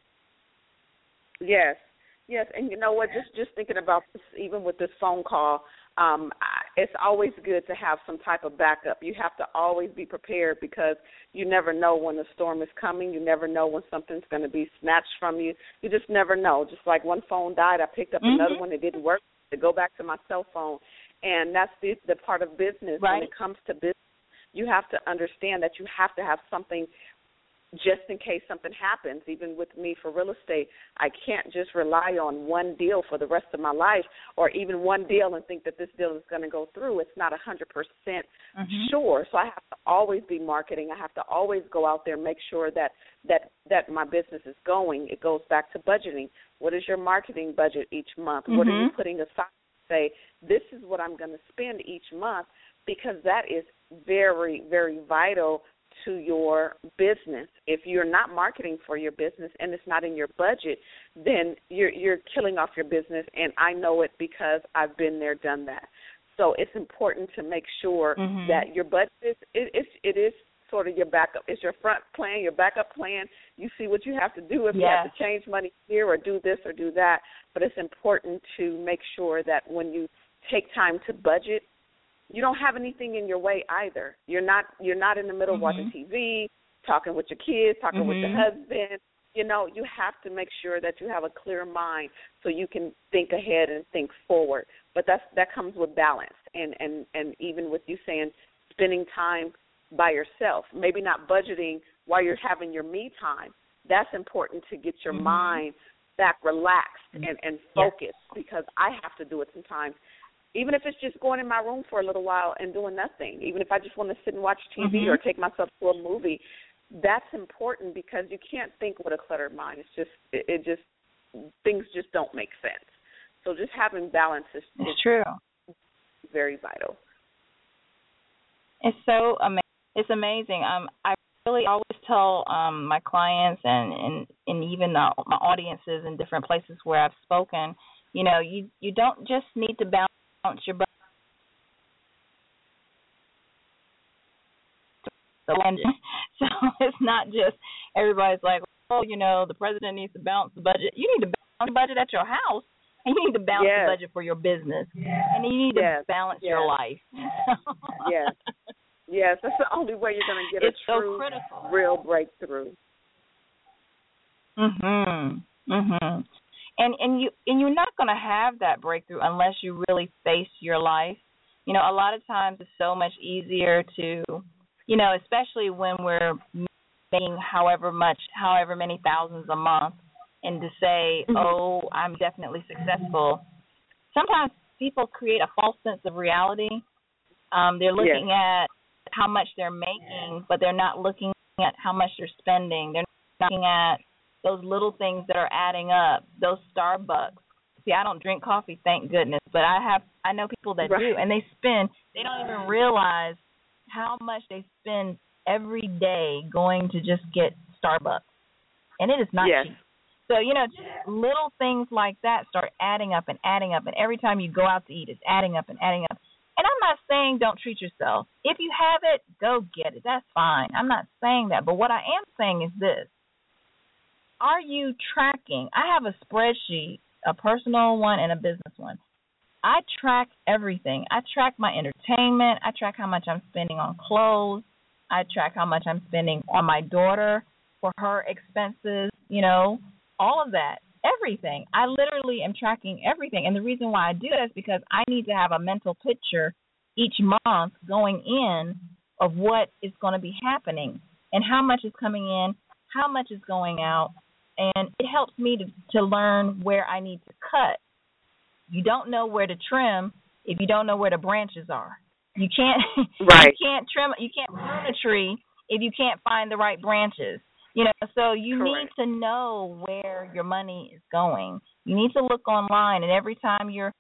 Yes. Yes, and you know what, just thinking about this, even with this phone call, it's always good to have some type of backup. You have to always be prepared because you never know when the storm is coming. You never know when something's going to be snatched from you. You just never know. Just like one phone died, I picked up another one. It didn't work. To go back to my cell phone, and that's the part of business. Right. When it comes to business, you have to understand that you have to have something just in case something happens. Even with me for real estate, I can't just rely on one deal for the rest of my life, or even one deal and think that this deal is going to go through. It's not 100% sure. So I have to always be marketing. I have to always go out there and make sure that my business is going. It goes back to budgeting. What is your marketing budget each month? What are you putting aside to say, this is what I'm going to spend each month? Because that is very, very vital to your business. If you're not marketing for your business and it's not in your budget, then you're killing off your business, and I know it because I've been there, done that. So it's important to make sure that your budget is sort of your backup. It's your front plan, your backup plan. You see what you have to do if you have to change money here or do this or do that. But it's important to make sure that when you take time to budget, you don't have anything in your way either. You're not in the middle of watching TV, talking with your kids, talking with your husband. You know, you have to make sure that you have a clear mind so you can think ahead and think forward. But that comes with balance. And even with you saying spending time by yourself, maybe not budgeting while you're having your me time. That's important to get your mind back relaxed and focused, because I have to do it sometimes. Even if it's just going in my room for a little while and doing nothing, even if I just want to sit and watch TV or take myself to a movie, that's important because you can't think with a cluttered mind. It's just things just don't make sense. So just having balance is true. Very vital. It's so amazing. It's amazing. I really always tell my clients and even my audiences in different places where I've spoken, you know, you don't just need to balance your budget. So it's not just everybody's like, oh, you know, the president needs to balance the budget. You need to balance the budget at your house, and you need to balance the budget for your business, and you need to balance your life. Yes, that's the only way you're going to get a true, real breakthrough. And you're not going to have that breakthrough unless you really face your life. You know, a lot of times it's so much easier to, you know, especially when we're making however many thousands a month, and to say, oh, I'm definitely successful. Sometimes people create a false sense of reality. They're looking at how much they're making, but they're not looking at how much they're spending. They're not looking at those little things that are adding up, those Starbucks. See, I don't drink coffee, thank goodness, but I know people that do, and they don't even realize how much they spend every day going to just get Starbucks. And it is not cheap. So, you know, just little things like that start adding up and adding up, and every time you go out to eat, it's adding up and adding up. And I'm not saying don't treat yourself. If you have it, go get it. That's fine. I'm not saying that. But what I am saying is this. Are you tracking? I have a spreadsheet, a personal one and a business one. I track everything. I track my entertainment. I track how much I'm spending on clothes. I track how much I'm spending on my daughter for her expenses, you know, all of that. Everything. I literally am tracking everything. And the reason why I do that is because I need to have a mental picture each month going in of what is going to be happening and how much is coming in, how much is going out. And it helps me to learn where I need to cut. You don't know where to trim if you don't know where the branches are. You can't you can't prune a tree if you can't find the right branches. You know, so you need to know where your money is going. You need to look online, and every time you're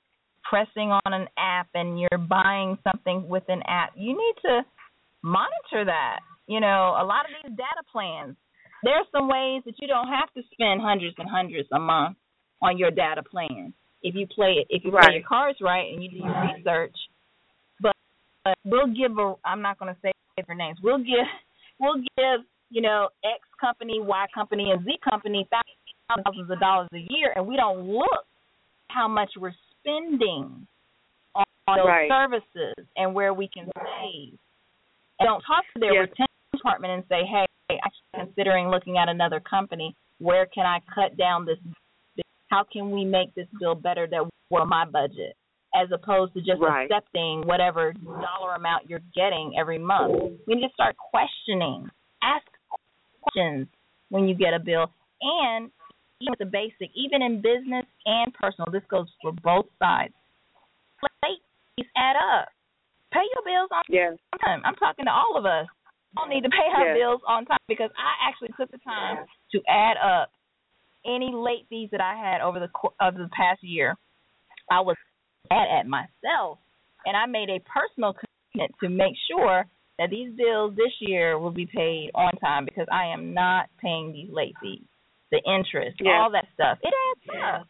pressing on an app and you're buying something with an app, you need to monitor that. You know, a lot of these data plans, there are some ways that you don't have to spend hundreds and hundreds a month on your data plan if you play your cards right and you do your research. But we'll give I'm not going to say their names. We'll give you know, X company, Y company, and Z company thousands of dollars a year, and we don't look how much we're spending on those services and where we can save. And don't talk to their retention department and say, hey, I'm considering looking at another company. Where can I cut down this? How can we make this bill better that will my budget, as opposed to just accepting whatever dollar amount you're getting every month? We need to start questioning. Ask questions when you get a bill. And even the basic, even in business and personal, this goes for both sides. Late fees add up. Pay your bills on time. I'm talking to all of us. We all need to pay our bills on time, because I actually took the time to add up any late fees that I had over the past year. I was mad at myself, and I made a personal commitment to make sure that these bills this year will be paid on time, because I am not paying these late fees, the interest, all that stuff. It adds up.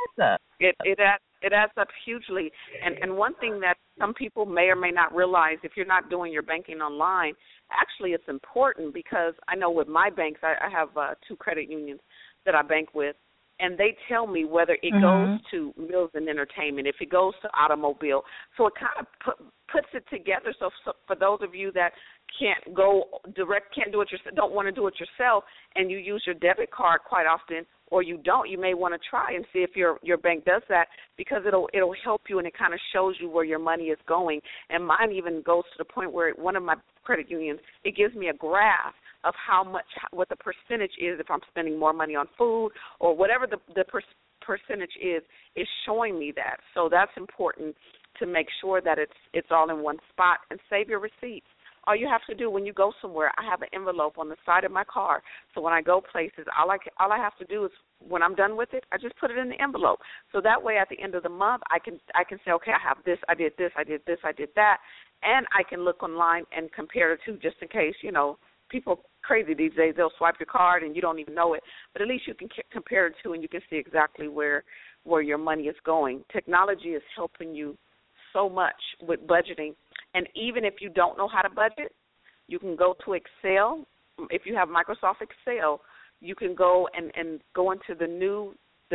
It adds up hugely. And one thing that some people may or may not realize, if you're not doing your banking online, actually it's important, because I know with my banks, I have 2 credit unions that I bank with, and they tell me whether it goes to meals and entertainment, if it goes to automobile. So it kind of puts it together. So for those of you that can't go direct, can't do it yourself, don't want to do it yourself, and you use your debit card quite often, or you don't, you may want to try and see if your bank does that, because it'll help you, and it kind of shows you where your money is going. And mine even goes to the point where one of my credit unions, it gives me a graph of what the percentage is if I'm spending more money on food or whatever the percentage is showing me that. So that's important to make sure that it's all in one spot, and save your receipts. All you have to do when you go somewhere, I have an envelope on the side of my car. So when I go places, all I have to do is, when I'm done with it, I just put it in the envelope. So that way at the end of the month, I can say, okay, I have this, I did this, I did this, I did that, and I can look online and compare the two, just in case, you know, people crazy these days. They'll swipe your card and you don't even know it. But at least you can compare the two, and you can see exactly where your money is going. Technology is helping you so much with budgeting. And even if you don't know how to budget, you can go to Excel. If you have Microsoft Excel, you can go and go into the new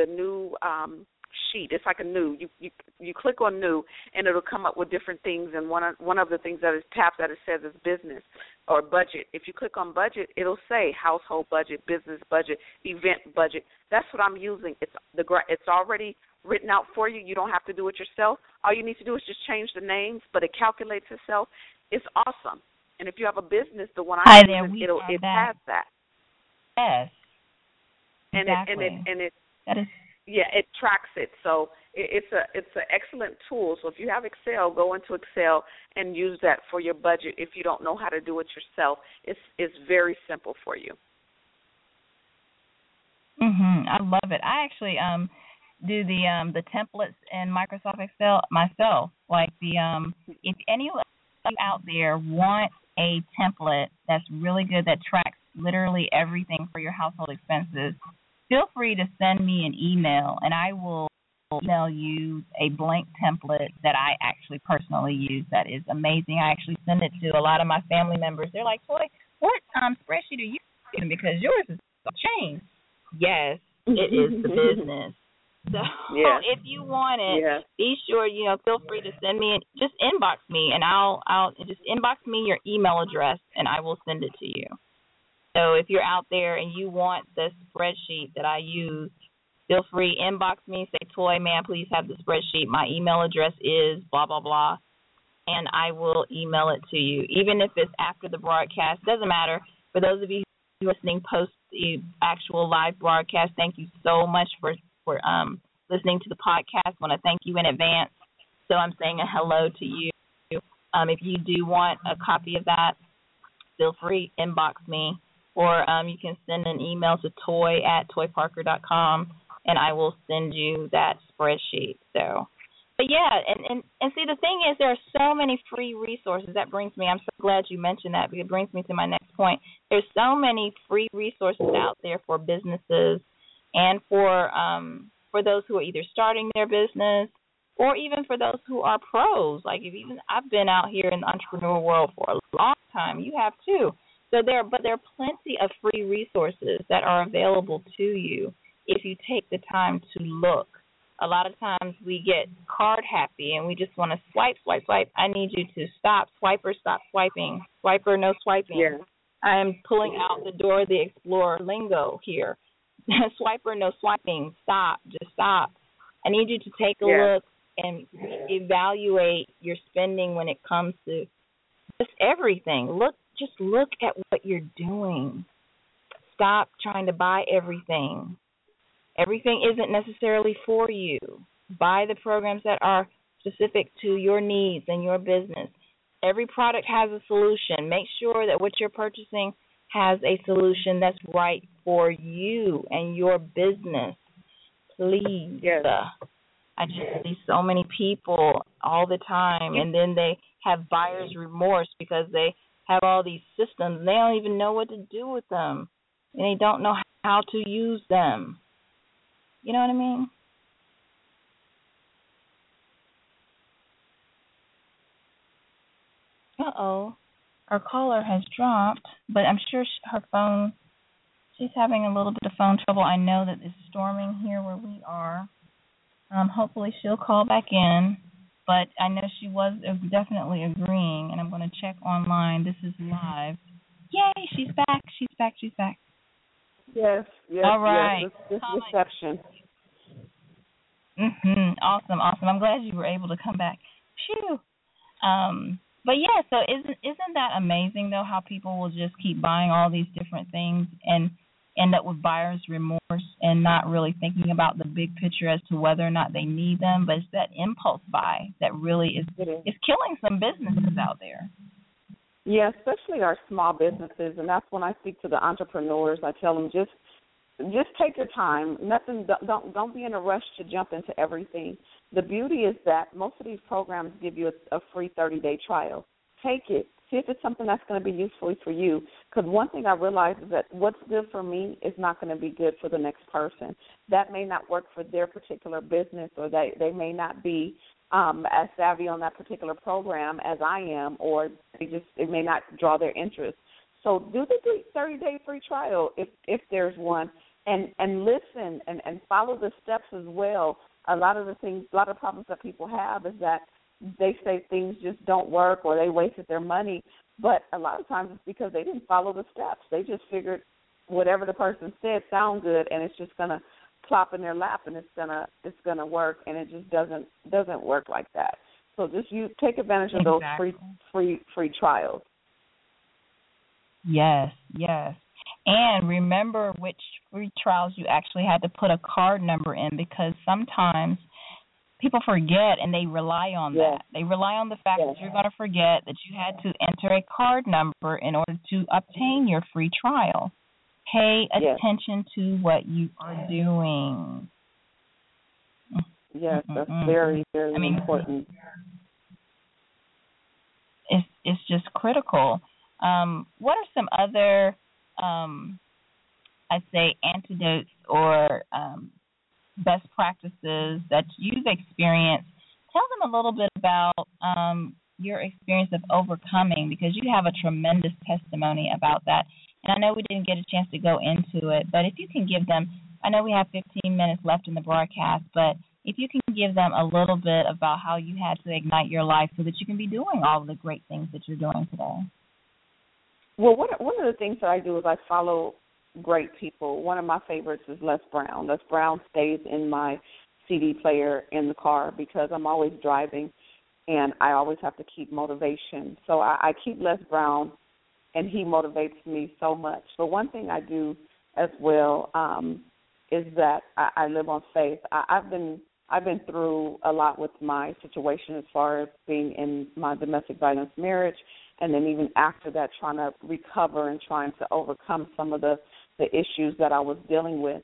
sheet. It's like a new. You click on new, and it'll come up with different things. And one of the things that is tapped that it says is business or budget. If you click on budget, it'll say household budget, business budget, event budget. That's what I'm using. It's already written out for you. You don't have to do it yourself. All you need to do is just change the names, but it calculates itself. It's awesome. And if you have a business, the one I use, it has that. Yes. And exactly. it tracks it. So it's an excellent tool. So if you have Excel, go into Excel and use that for your budget. If you don't know how to do it yourself, it's very simple for you. I love it. I actually do the templates in Microsoft Excel myself. Like if any of you out there want a template that's really good, that tracks literally everything for your household expenses, feel free to send me an email, and I will email you a blank template that I actually personally use that is amazing. I actually send it to a lot of my family members. They're like, Toy, what spreadsheet are you using? Because yours is changed. Yes, it is the business. So if you want it, be sure, feel free to send me, just inbox me, and I'll just inbox me your email address, and I will send it to you. So if you're out there and you want the spreadsheet that I use, feel free, inbox me, say, Toy, man, please have the spreadsheet. My email address is blah, blah, blah, and I will email it to you. Even if it's after the broadcast, doesn't matter. For those of you who are listening post the actual live broadcast, thank you so much for listening to the podcast. I want to thank you in advance. So I'm saying a hello to you. If you do want a copy of that, feel free, inbox me. Or you can send an email to toy@toyparker.com, and I will send you that spreadsheet. So But yeah, and see, the thing is, there are so many free resources. That brings me, I'm so glad you mentioned that, because it brings me to my next point. There's so many free resources out there for businesses and for those who are either starting their business or even for those who are pros. Like, I've been out here in the entrepreneur world for a long time. You have too. So there are plenty of free resources that are available to you if you take the time to look. A lot of times we get card happy and we just want to swipe. I need you to stop. Swiper, stop swiping. Swiper, no swiping. Yeah. I am pulling out the Dora the Explorer lingo here. Swiper, no swiping. Stop. Just stop. I need you to take a look and evaluate your spending when it comes to just everything. Just look at what you're doing. Stop trying to buy everything. Everything isn't necessarily for you. Buy the programs that are specific to your needs and your business. Every product has a solution. Make sure that what you're purchasing has a solution that's right for you and your business. Please. Yes. I just see so many people all the time, and then they have buyer's remorse because they have all these systems and they don't even know what to do with them, and they don't know how to use them. You know what I mean? Uh-oh. Our caller has dropped, but I'm sure she's having a little bit of phone trouble. I know that it's storming here where we are. Hopefully she'll call back in, but I know she was definitely agreeing, and I'm going to check online. This is live. Yay, she's back. Yes. All right. Yes, this reception. Awesome. I'm glad you were able to come back. Phew. But yeah, so isn't that amazing though, how people will just keep buying all these different things and end up with buyer's remorse and not really thinking about the big picture as to whether or not they need them, but it's that impulse buy that really is killing some businesses out there. Yeah, especially our small businesses, and that's when I speak to the entrepreneurs. I tell them just take your time. Don't be in a rush to jump into everything. The beauty is that most of these programs give you a free 30-day trial. Take it. See if it's something that's going to be useful for you. Because one thing I realize is that what's good for me is not going to be good for the next person. That may not work for their particular business, or they may not be as savvy on that particular program as I am, or it may not draw their interest. So do the 30-day free trial if there's one, and listen and follow the steps as well. A lot of problems that people have is that they say things just don't work or they wasted their money, but a lot of times it's because they didn't follow the steps. They just figured whatever the person said sound good, and it's just gonna plop in their lap, and it's gonna work, and it just doesn't work like that. So just you take advantage of those free trials. Yes. And remember which free trials you actually had to put a card number in, because sometimes people forget and they rely on that. They rely on the fact that you're going to forget that you had to enter a card number in order to obtain your free trial. Pay attention to what you are doing. Yes, that's very, very important. It's just critical. What are some other, I'd say, antidotes or best practices that you've experienced? Tell them a little bit about your experience of overcoming, because you have a tremendous testimony about that. And I know we didn't get a chance to go into it, but if you can give them, I know we have 15 minutes left in the broadcast, but if you can give them a little bit about how you had to ignite your life so that you can be doing all of the great things that you're doing today. Well, one of the things that I do is I follow great people. One of my favorites is Les Brown. Les Brown stays in my CD player in the car because I'm always driving, and I always have to keep motivation. So I keep Les Brown, and he motivates me so much. But one thing I do as well is that I live on faith. I've been through a lot with my situation as far as being in my domestic violence marriage, and then even after that trying to recover and trying to overcome some of the issues that I was dealing with.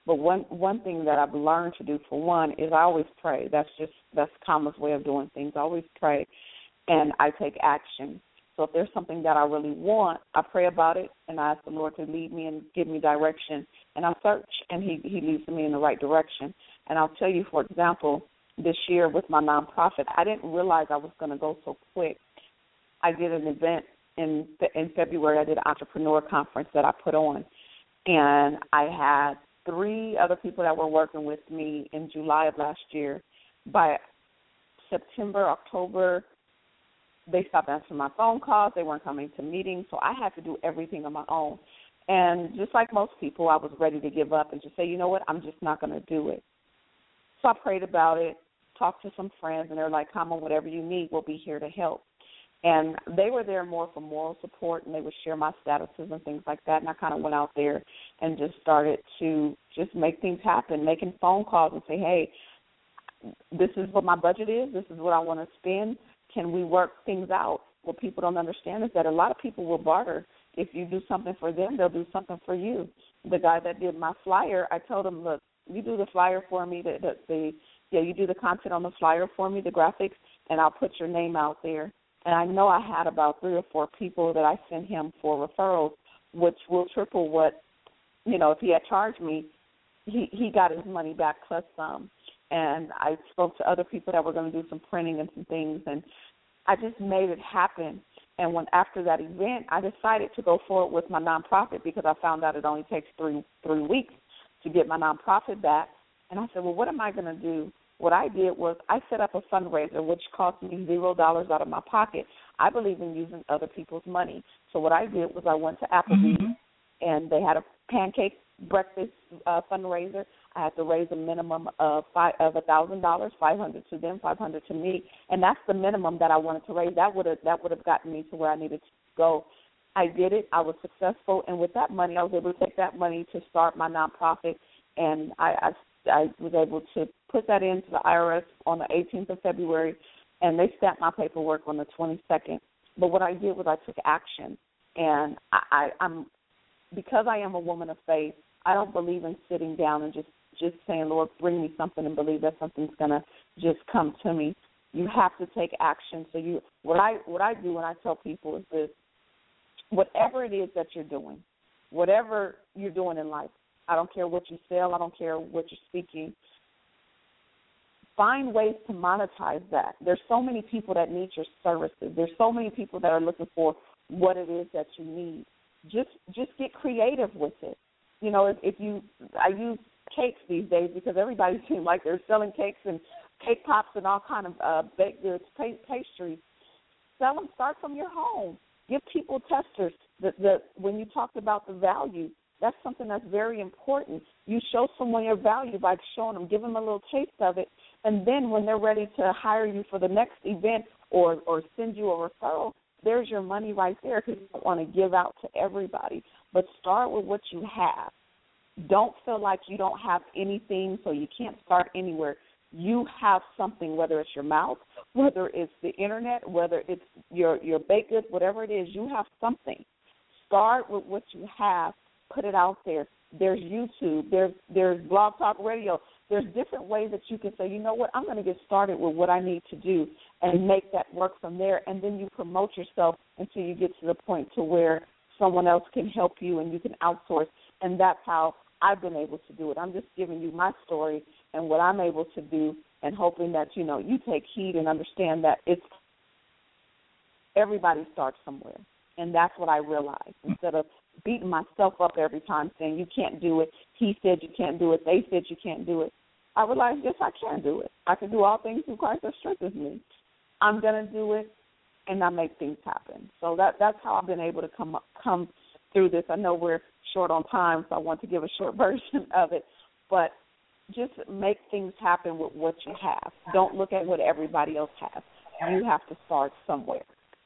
But one thing that I've learned to do, for one, is I always pray. That's Kama's way of doing things. I always pray, and I take action. So if there's something that I really want, I pray about it, and I ask the Lord to lead me and give me direction. And I search, and He leads me in the right direction. And I'll tell you, for example, this year with my nonprofit, I didn't realize I was going to go so quick. I did an event in February. I did an entrepreneur conference that I put on, and I had 3 other people that were working with me in July of last year. By September, October, they stopped answering my phone calls. They weren't coming to meetings, so I had to do everything on my own. And just like most people, I was ready to give up and just say, you know what, I'm just not going to do it. So I prayed about it, talked to some friends, and they're like, come on, whatever you need, we'll be here to help. And they were there more for moral support, and they would share my statuses and things like that. And I kind of went out there and just started to just make things happen, making phone calls and say, hey, this is what my budget is. This is what I want to spend. Can we work things out? What people don't understand is that a lot of people will barter. If you do something for them, they'll do something for you. The guy that did my flyer, I told him, look, you do the flyer for me, you do the content on the flyer for me, the graphics, and I'll put your name out there. And I know I had about 3 or 4 people that I sent him for referrals, which will triple what, if he had charged me, he got his money back plus some. And I spoke to other people that were going to do some printing and some things, and I just made it happen. And after that event, I decided to go forward with my nonprofit because I found out it only takes 3 weeks to get my nonprofit back. And I said, well, what am I going to do? What I did was I set up a fundraiser, which cost me $0 out of my pocket. I believe in using other people's money. So what I did was I went to Applebee's, and they had a pancake breakfast fundraiser. I had to raise a minimum of $1,000, $500 to them, $500 to me, and that's the minimum that I wanted to raise. That would have gotten me to where I needed to go. I did it. I was successful, and with that money, I was able to take that money to start my nonprofit, and I was able to put that into the IRS on the 18th of February, and they stamped my paperwork on the 22nd. But what I did was I took action, and I'm because I am a woman of faith, I don't believe in sitting down and just saying, Lord, bring me something and believe that something's going to just come to me. You have to take action. So what I do when I tell people is this: whatever it is that you're doing, whatever you're doing in life, I don't care what you sell, I don't care what you're speaking, find ways to monetize that. There's so many people that need your services. There's so many people that are looking for what it is that you need. Just get creative with it. I use cakes these days because everybody seems like they're selling cakes and cake pops and all kind of baked goods, pastries. Sell them. Start from your home. Give people testers. When you talked about the value, that's something that's very important. You show someone your value by showing them, give them a little taste of it, and then when they're ready to hire you for the next event or send you a referral, there's your money right there, because you don't want to give out to everybody. But start with what you have. Don't feel like you don't have anything, so you can't start anywhere. You have something, whether it's your mouth, whether it's the internet, whether it's your baked goods, whatever it is, you have something. Start with what you have. Put it out there. There's YouTube. There's Blog Talk Radio. There's different ways that you can say, you know what, I'm going to get started with what I need to do and make that work from there. And then you promote yourself until you get to the point to where someone else can help you and you can outsource. And that's how I've been able to do it. I'm just giving you my story and what I'm able to do, and hoping that, you take heed and understand that everybody starts somewhere. And that's what I realized. Instead of beating myself up every time saying you can't do it, he said you can't do it, they said you can't do it, I realized, yes, I can do it. I can do all things through Christ that strengthens me. I'm going to do it, and I make things happen. So that's how I've been able to come through this. I know we're short on time, so I want to give a short version of it, but just make things happen with what you have. Don't look at what everybody else has. You have to start somewhere.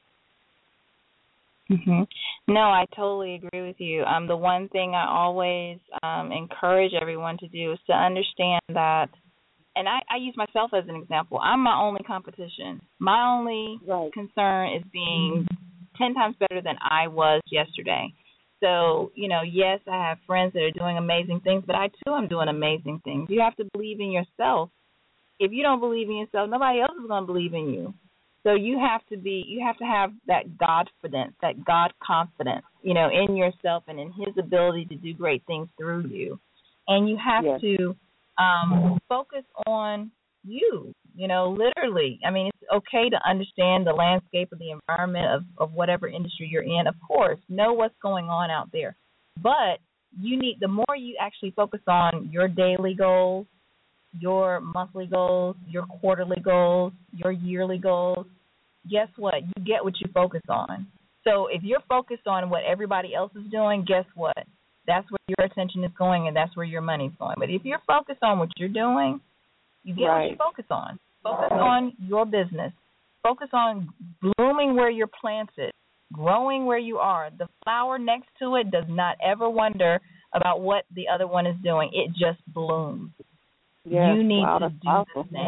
No, I totally agree with you. The one thing I always encourage everyone to do is to understand that, and I use myself as an example, I'm my only competition. My only concern is being 10 times better than I was yesterday. So, yes, I have friends that are doing amazing things, but I too am doing amazing things. You have to believe in yourself. If you don't believe in yourself, nobody else is going to believe in you. So you have to have that Godfidence, that God confidence, in yourself and in His ability to do great things through you. And you have to focus on you, literally. I mean, it's okay to understand the landscape of the environment of whatever industry you're in. Of course, know what's going on out there. But the more you actually focus on your daily goals, your monthly goals, your quarterly goals, your yearly goals, guess what? You get what you focus on. So if you're focused on what everybody else is doing, guess what? That's where your attention is going, and that's where your money's going. But if you're focused on what you're doing, you get what you focus on. Focus on your business. Focus on blooming where you're planted, growing where you are. The flower next to it does not ever wonder about what the other one is doing. It just blooms. Yes. You need to do powerful. the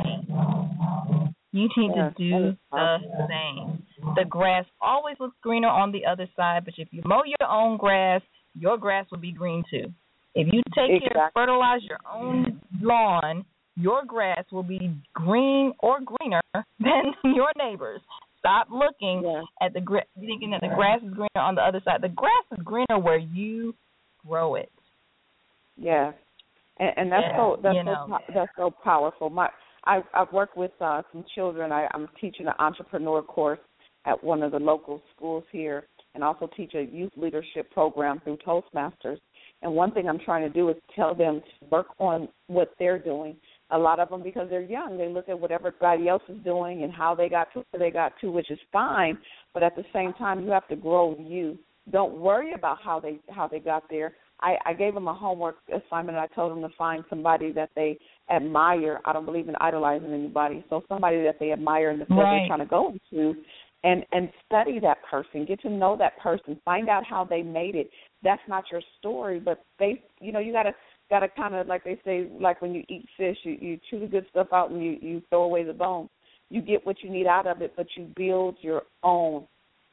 same. You need to do the same. The grass always looks greener on the other side, but if you mow your own grass, your grass will be green too. If you take care of fertilize your own lawn, your grass will be green or greener than your neighbor's. Stop looking at thinking that the grass is greener on the other side. The grass is greener where you grow it. Yeah, and that's so powerful. I've worked with some children. I'm teaching an entrepreneur course at one of the local schools here, and also teach a youth leadership program through Toastmasters. And one thing I'm trying to do is tell them to work on what they're doing. A lot of them, because they're young, they look at what everybody else is doing and how they got to where they got to, which is fine. But at the same time, you have to grow you. Don't worry about how they got there. I gave them a homework assignment, and I told them to find somebody that they admire. I don't believe in idolizing anybody. So somebody that they admire in the field they're trying to go into, and study that person, get to know that person, find out how they made it. That's not your story, but you gotta kind of, like they say, like when you eat fish, you chew the good stuff out and you throw away the bone. You get what you need out of it, but you build your own.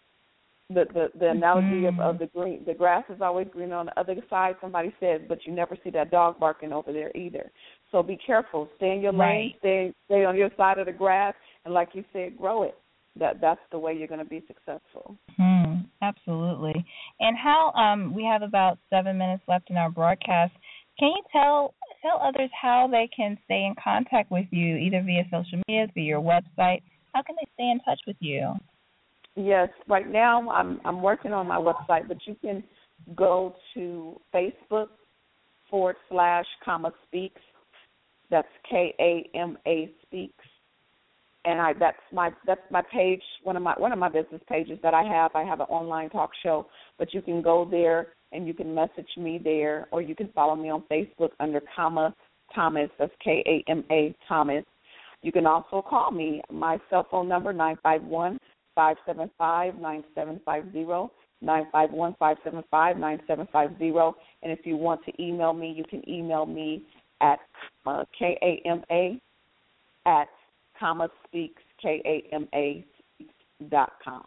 The analogy of the grass is always green on the other side, somebody said, but you never see that dog barking over there either. So be careful. Stay in your lane. Stay on your side of the grass, and like you said, grow it. That's the way you're going to be successful. Absolutely. And how we have about 7 minutes left in our broadcast. Can you tell others how they can stay in contact with you, either via social media, via your website? How can they stay in touch with you? Yes, right now I'm working on my website, but you can go to Facebook /Kama Speaks. That's KAMA Speaks, and that's my page. One of my business pages that I have. I have an online talk show, but you can go there and you can message me there, or you can follow me on Facebook under Kama Thomas. That's KAMA Thomas. You can also call me. My cell phone number 951-575-9750, 951-575-9750. And if you want to email me, you can email me at KAMA@KamaSpeaks.com.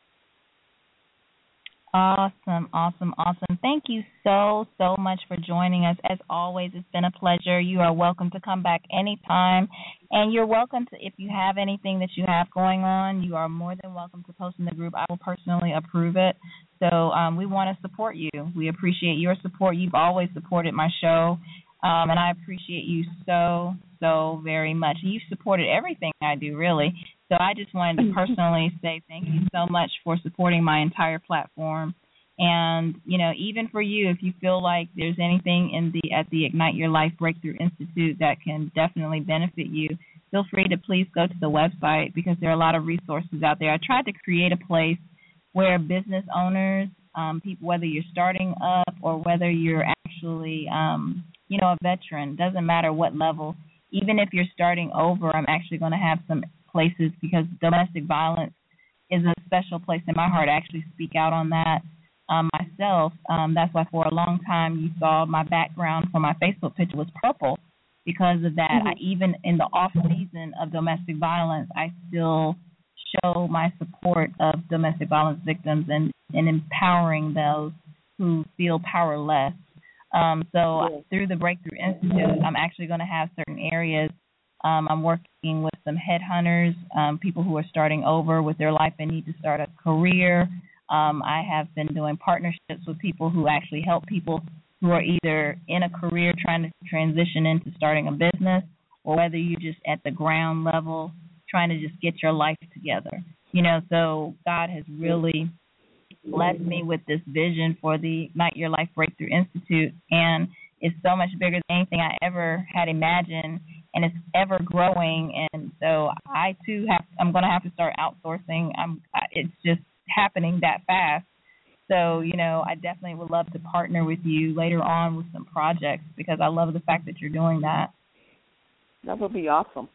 Awesome. Thank you so much for joining us. As always, it's been a pleasure. You are welcome to come back anytime. And you're welcome to, if you have anything that you have going on, you are more than welcome to post in the group. I will personally approve it. So we want to support you. We appreciate your support. You've always supported my show, and I appreciate you so very much. You've supported everything I do, really. So I just wanted to personally say thank you so much for supporting my entire platform. And, even for you, if you feel like there's anything at the Ignite Your Life Breakthrough Institute that can definitely benefit you, feel free to please go to the website, because there are a lot of resources out there. I tried to create a place where business owners, people, whether you're starting up or whether you're actually, a veteran, doesn't matter what level, even if you're starting over, I'm actually going to have some places, because domestic violence is a special place in my heart. I actually speak out on that myself. That's why for a long time you saw my background for my Facebook picture was purple because of that. Even in the off season of domestic violence, I still show my support of domestic violence victims and empowering those who feel powerless. So through the Breakthrough Institute, I'm actually going to have certain areas. I'm working with some headhunters, people who are starting over with their life and need to start a career. I have been doing partnerships with people who actually help people who are either in a career trying to transition into starting a business, or whether you're just at the ground level trying to just get your life together. So God has really blessed me with this vision for the Ignite Your Life Breakthrough Institute, and it's so much bigger than anything I ever had imagined, and it's ever growing. And so I too I'm going to have to start outsourcing. It's just happening that fast. So I definitely would love to partner with you later on with some projects, because I love the fact that you're doing that. That would be awesome.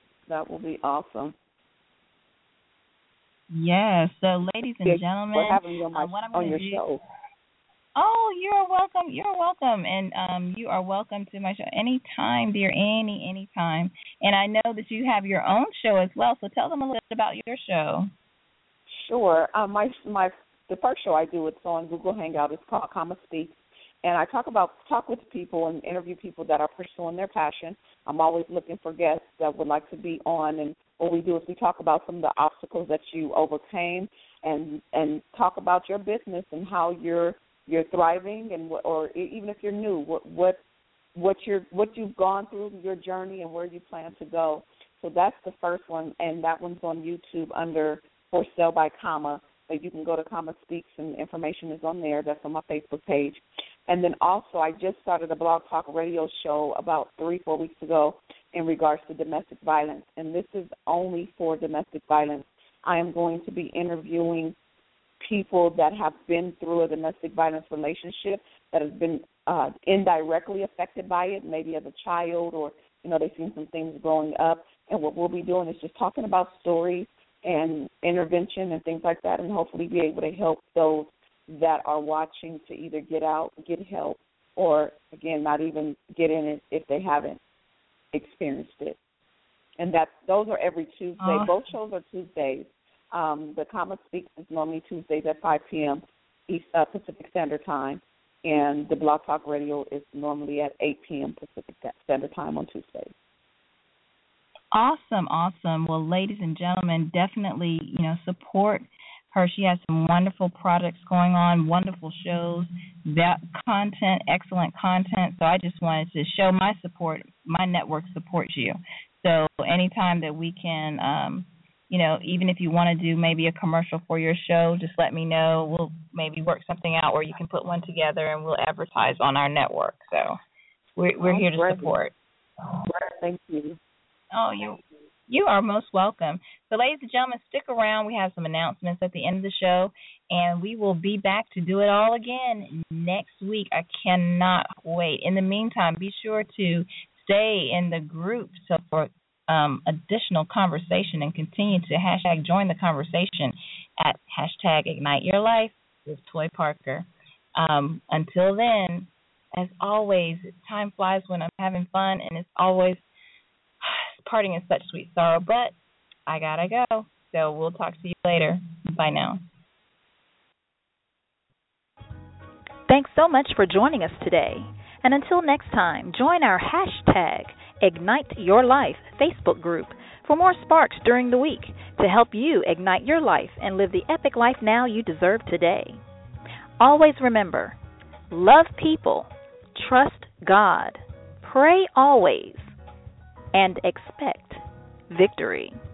Yeah. So, ladies and gentlemen, we're having you on your show. Oh, you're welcome. You're welcome, and you are welcome to my show anytime, dear Annie, anytime. And I know that you have your own show as well. So tell them a little bit about your show. Sure. The first show I do, it's on Google Hangout. It's called Kama Speaks, and I talk with people and interview people that are pursuing their passion. I'm always looking for guests that would like to be on, and what we do is we talk about some of the obstacles that you overcame, and talk about your business and how you're thriving, and or even if you're new, what you've gone through, your journey, and where you plan to go. So that's the first one, and that one's on YouTube under For Sale by Kama. So you can go to Kama Speaks, and information is on there. That's on my Facebook page. And then also I just started a Blog Talk Radio show about 3-4 weeks ago in regards to domestic violence, and this is only for domestic violence. I am going to be interviewing people that have been through a domestic violence relationship, that has been indirectly affected by it, maybe as a child, or they've seen some things growing up. And what we'll be doing is just talking about stories and intervention and things like that, and hopefully be able to help those that are watching to either get out, get help, or, again, not even get in it if they haven't experienced it. And those are every Tuesday. Both shows are Tuesdays. The Kama Speaks is normally Tuesdays at 5 p.m. Pacific Standard Time, and the Blog Talk Radio is normally at 8 p.m. Pacific Standard Time on Tuesdays. Awesome. Well, ladies and gentlemen, definitely, support her. She has some wonderful projects going on, wonderful shows, that content, excellent content. So I just wanted to show my support. My network supports you. So anytime that we can, even if you want to do maybe a commercial for your show, just let me know. We'll maybe work something out where you can put one together and we'll advertise on our network. So we're here to support. Thank you. Oh, you are most welcome. So, ladies and gentlemen, stick around. We have some announcements at the end of the show, and we will be back to do it all again next week. I cannot wait. In the meantime, be sure to stay in the group for additional conversation, and continue to hashtag join the conversation at hashtag Ignite Your Life with Toy Parker. Until then, as always, time flies when I'm having fun, and it's always parting is such sweet sorrow, but I gotta go. So we'll talk to you later. Bye now. Thanks so much for joining us today. And until next time, join our hashtag Ignite Your Life Facebook group for more sparks during the week to help you ignite your life and live the epic life now you deserve today. Always remember, love people, trust God, pray always, and expect victory.